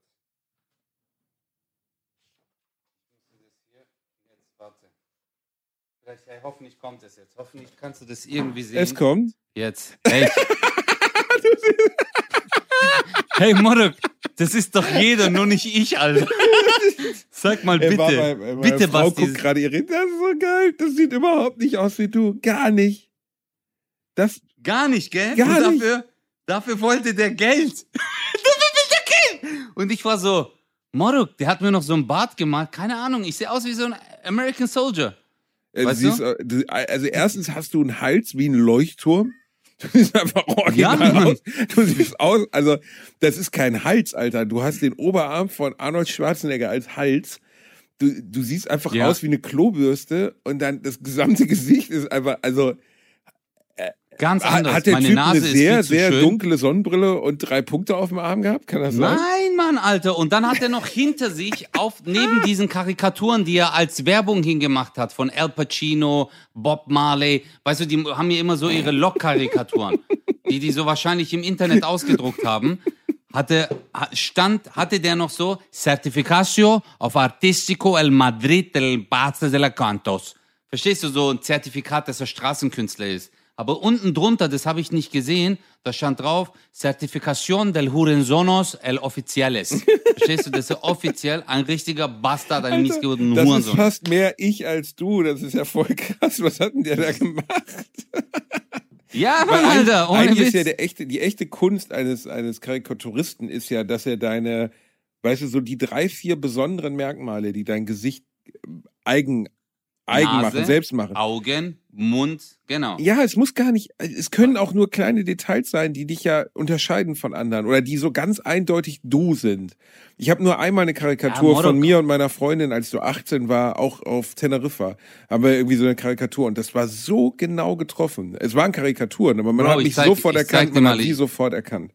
S1: Jetzt, warte. Vielleicht, hey, hoffentlich kommt es jetzt. Hoffentlich kannst du das irgendwie sehen.
S3: Es kommt.
S1: Jetzt. Hey. Hey, Morok, das ist doch jeder, nur nicht ich, Alter. Sag mal bitte.
S3: Er war bei, bei
S1: bitte,
S3: Frau
S1: Basti.
S3: guckt gerade ihre. Das ist so geil. Das sieht überhaupt nicht aus wie du. Gar nicht. Das.
S1: Gar nicht, gell?
S3: Gar
S1: Und
S3: nicht.
S1: dafür, dafür wollte der Geld. Dafür will der Geld. Und ich war so, Morok, der hat mir noch so ein Bart gemalt. Keine Ahnung, ich sehe aus wie so ein American Soldier.
S3: Äh,
S1: Weißt
S3: siehst,
S1: du?
S3: äh, du- also erstens hast du einen Hals wie ein Leuchtturm. Du siehst einfach original
S1: Ja, Mann.
S3: aus. Du siehst aus, also das ist kein Hals, Alter. Du hast den Oberarm von Arnold Schwarzenegger als Hals. Du, du siehst einfach
S1: Ja.
S3: aus wie eine Klobürste und dann das gesamte Gesicht ist einfach, also
S1: Ganz
S3: hat,
S1: anders.
S3: hat der
S1: Meine
S3: Typ
S1: Nase
S3: eine
S1: ist
S3: sehr,
S1: viel zu
S3: sehr
S1: schön.
S3: dunkle Sonnenbrille und drei Punkte auf dem Arm gehabt? Kann das sein?
S1: Nein, Mann, Alter. Und dann hat er noch hinter sich, auf, neben diesen Karikaturen, die er als Werbung hingemacht hat, von Al Pacino, Bob Marley, weißt du, die haben ja immer so ihre Lok-Karikaturen, die die so wahrscheinlich im Internet ausgedruckt haben, hatte, ha- stand, hatte der noch so Certificacio of Artistico El Madrid del Pazzo de la Cantos. Verstehst du, so ein Zertifikat, dass er Straßenkünstler ist. Aber unten drunter, das habe ich nicht gesehen, da stand drauf, Certificación del Hurensonos el Oficiales. Verstehst du, das ist offiziell ein richtiger Bastard, ein missgeburtener
S3: Das ist
S1: Hurensohn.
S3: fast mehr ich als du. Das ist ja voll krass. Was hat denn der da gemacht?
S1: Ja,
S3: Weil
S1: Mann,
S3: eigentlich-
S1: Alter, ohne
S3: eigentlich
S1: Witz.
S3: ist ja der echte, die echte Kunst eines, eines Karikaturisten ist ja, dass er deine, weißt du, so die drei, vier besonderen Merkmale, die dein Gesicht äh, eigen, eigen
S1: Nase,
S3: machen, selbst machen.
S1: Augen, Mund, genau.
S3: Ja, es muss gar nicht, es können auch nur kleine Details sein, die dich ja unterscheiden von anderen oder die so ganz eindeutig du sind. Ich habe nur einmal eine Karikatur
S1: Ja, Morok.
S3: von mir und meiner Freundin, als du achtzehn war, auch auf Teneriffa, haben wir irgendwie so eine Karikatur und das war so genau getroffen. Es waren Karikaturen, aber man
S1: Bro,
S3: hat
S1: ich
S3: mich
S1: zeig-
S3: sofort
S1: ich zeig
S3: erkannt,
S1: dir
S3: man
S1: mal,
S3: hat sie
S1: ich-
S3: sofort erkannt.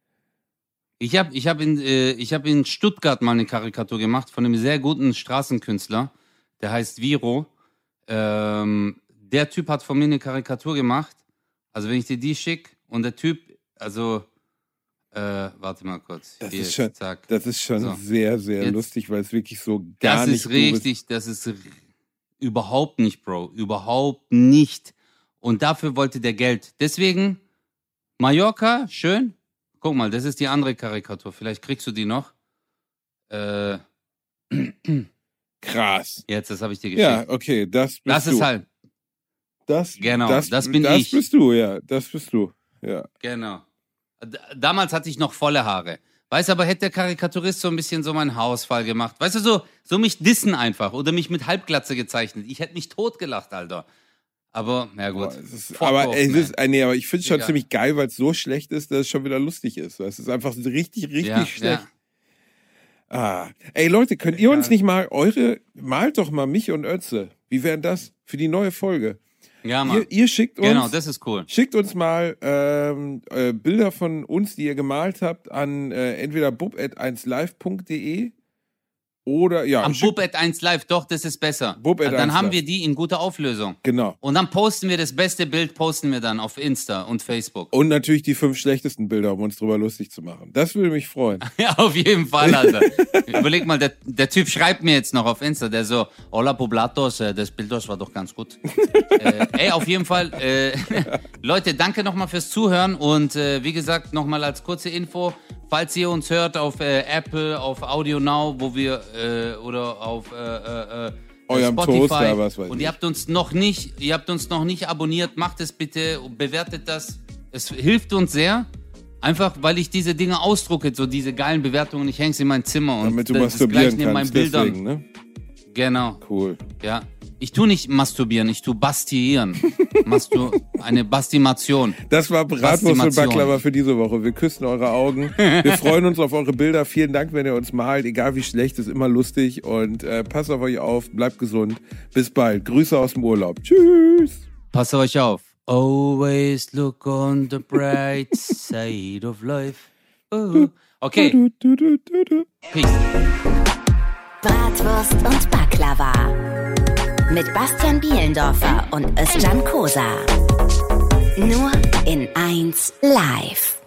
S1: Ich habe ich hab in, äh, ich hab in Stuttgart mal eine Karikatur gemacht von einem sehr guten Straßenkünstler, der heißt Viro. Ähm, der Typ hat von mir eine Karikatur gemacht. Also wenn ich dir die schicke und der Typ, also, äh, warte mal kurz.
S3: Das
S1: Hier,
S3: ist schon,
S1: zack.
S3: das ist schon
S1: So.
S3: sehr, sehr
S1: Jetzt-
S3: lustig, weil es wirklich so gar
S1: Das
S3: nicht
S1: ist
S3: du bist.
S1: richtig, das ist r- überhaupt nicht, Bro. Überhaupt nicht. Und dafür wollte der Geld. Deswegen, Mallorca, schön. Guck mal, das ist die andere Karikatur. Vielleicht kriegst du die noch. Äh,
S3: Krass.
S1: jetzt, das habe ich dir geschickt.
S3: Ja, okay, das bist
S1: das
S3: du.
S1: ist halt,
S3: das,
S1: Genau,
S3: das,
S1: das bin
S3: das
S1: ich.
S3: bist du, ja, das bist du. Ja.
S1: genau. D damals hatte ich noch volle Haare. Weißt du, aber hätte der Karikaturist so ein bisschen so meinen Haarausfall gemacht. Weißt du, so, so mich dissen einfach oder mich mit Halbglatze gezeichnet. Ich hätte mich totgelacht, Alter. Aber, ja gut.
S3: Boah, es ist,
S1: Fuck
S3: aber
S1: off,
S3: es
S1: man.
S3: ist, äh, nee, aber ich finde es schon
S1: Digga.
S3: ziemlich geil, weil es so schlecht ist, dass es schon wieder lustig ist. Es ist einfach so richtig, richtig
S1: ja,
S3: schlecht.
S1: ja.
S3: Ah. Ey Leute, könnt ihr uns nicht mal eure, malt doch mal mich und Ötze. Wie wären das für die neue Folge?
S1: Ja, Mann.
S3: Ihr, ihr schickt uns,
S1: Genau, das ist cool.
S3: schickt uns mal ähm, äh, Bilder von uns, die ihr gemalt habt, an äh, entweder bub at eins live punkt de Oder, ja.
S1: Am Bub at eins Live, doch, das ist besser.
S3: Bub at
S1: dann
S3: eins
S1: haben
S3: Live.
S1: wir die in guter Auflösung.
S3: Genau.
S1: Und dann posten wir das beste Bild, posten wir dann auf Insta und Facebook.
S3: Und natürlich die fünf schlechtesten Bilder, um uns drüber lustig zu machen. Das würde mich freuen.
S1: Ja, auf jeden Fall, Alter. Überleg mal, der, der Typ schreibt mir jetzt noch auf Insta, der so, hola Poblatos, äh, das Bild das war doch ganz gut. äh, ey, auf jeden Fall, äh, Leute, danke nochmal fürs Zuhören und äh, wie gesagt, nochmal als kurze Info, falls ihr uns hört auf äh, Apple, auf Audio Now, wo wir, äh, oder auf äh, äh,
S3: Eurem
S1: Spotify
S3: Toaster, was weiß
S1: und
S3: ich.
S1: ihr habt uns noch nicht, ihr habt uns noch nicht abonniert, macht es bitte und bewertet das. Es hilft uns sehr. Einfach, weil ich diese Dinge ausdrucke, so diese geilen Bewertungen, ich hänge sie in mein Zimmer und
S3: Damit du
S1: das
S3: masturbieren
S1: gleiche in meinen
S3: kannst,
S1: Bildern.
S3: deswegen, ne?
S1: Genau,
S3: Cool.
S1: ja. Ich tu nicht masturbieren, ich tu bastieren. Mastu eine Bastimation.
S3: Das war Bratwurst und
S1: Bastimation.
S3: Baklava für diese Woche. Wir küssen eure Augen. Wir freuen uns auf eure Bilder. Vielen Dank, wenn ihr uns malt. Egal wie schlecht, ist immer lustig. Und äh, passt auf euch auf, bleibt gesund. Bis bald. Grüße aus dem Urlaub. Tschüss.
S1: Passt euch auf. Always look on the bright side of life. Oh. Okay,
S3: Du, du, du, du, du.
S1: peace.
S2: Bratwurst und Baklava. Mit Bastian Bielendorfer und Özcan Kosa. Nur in eins Live.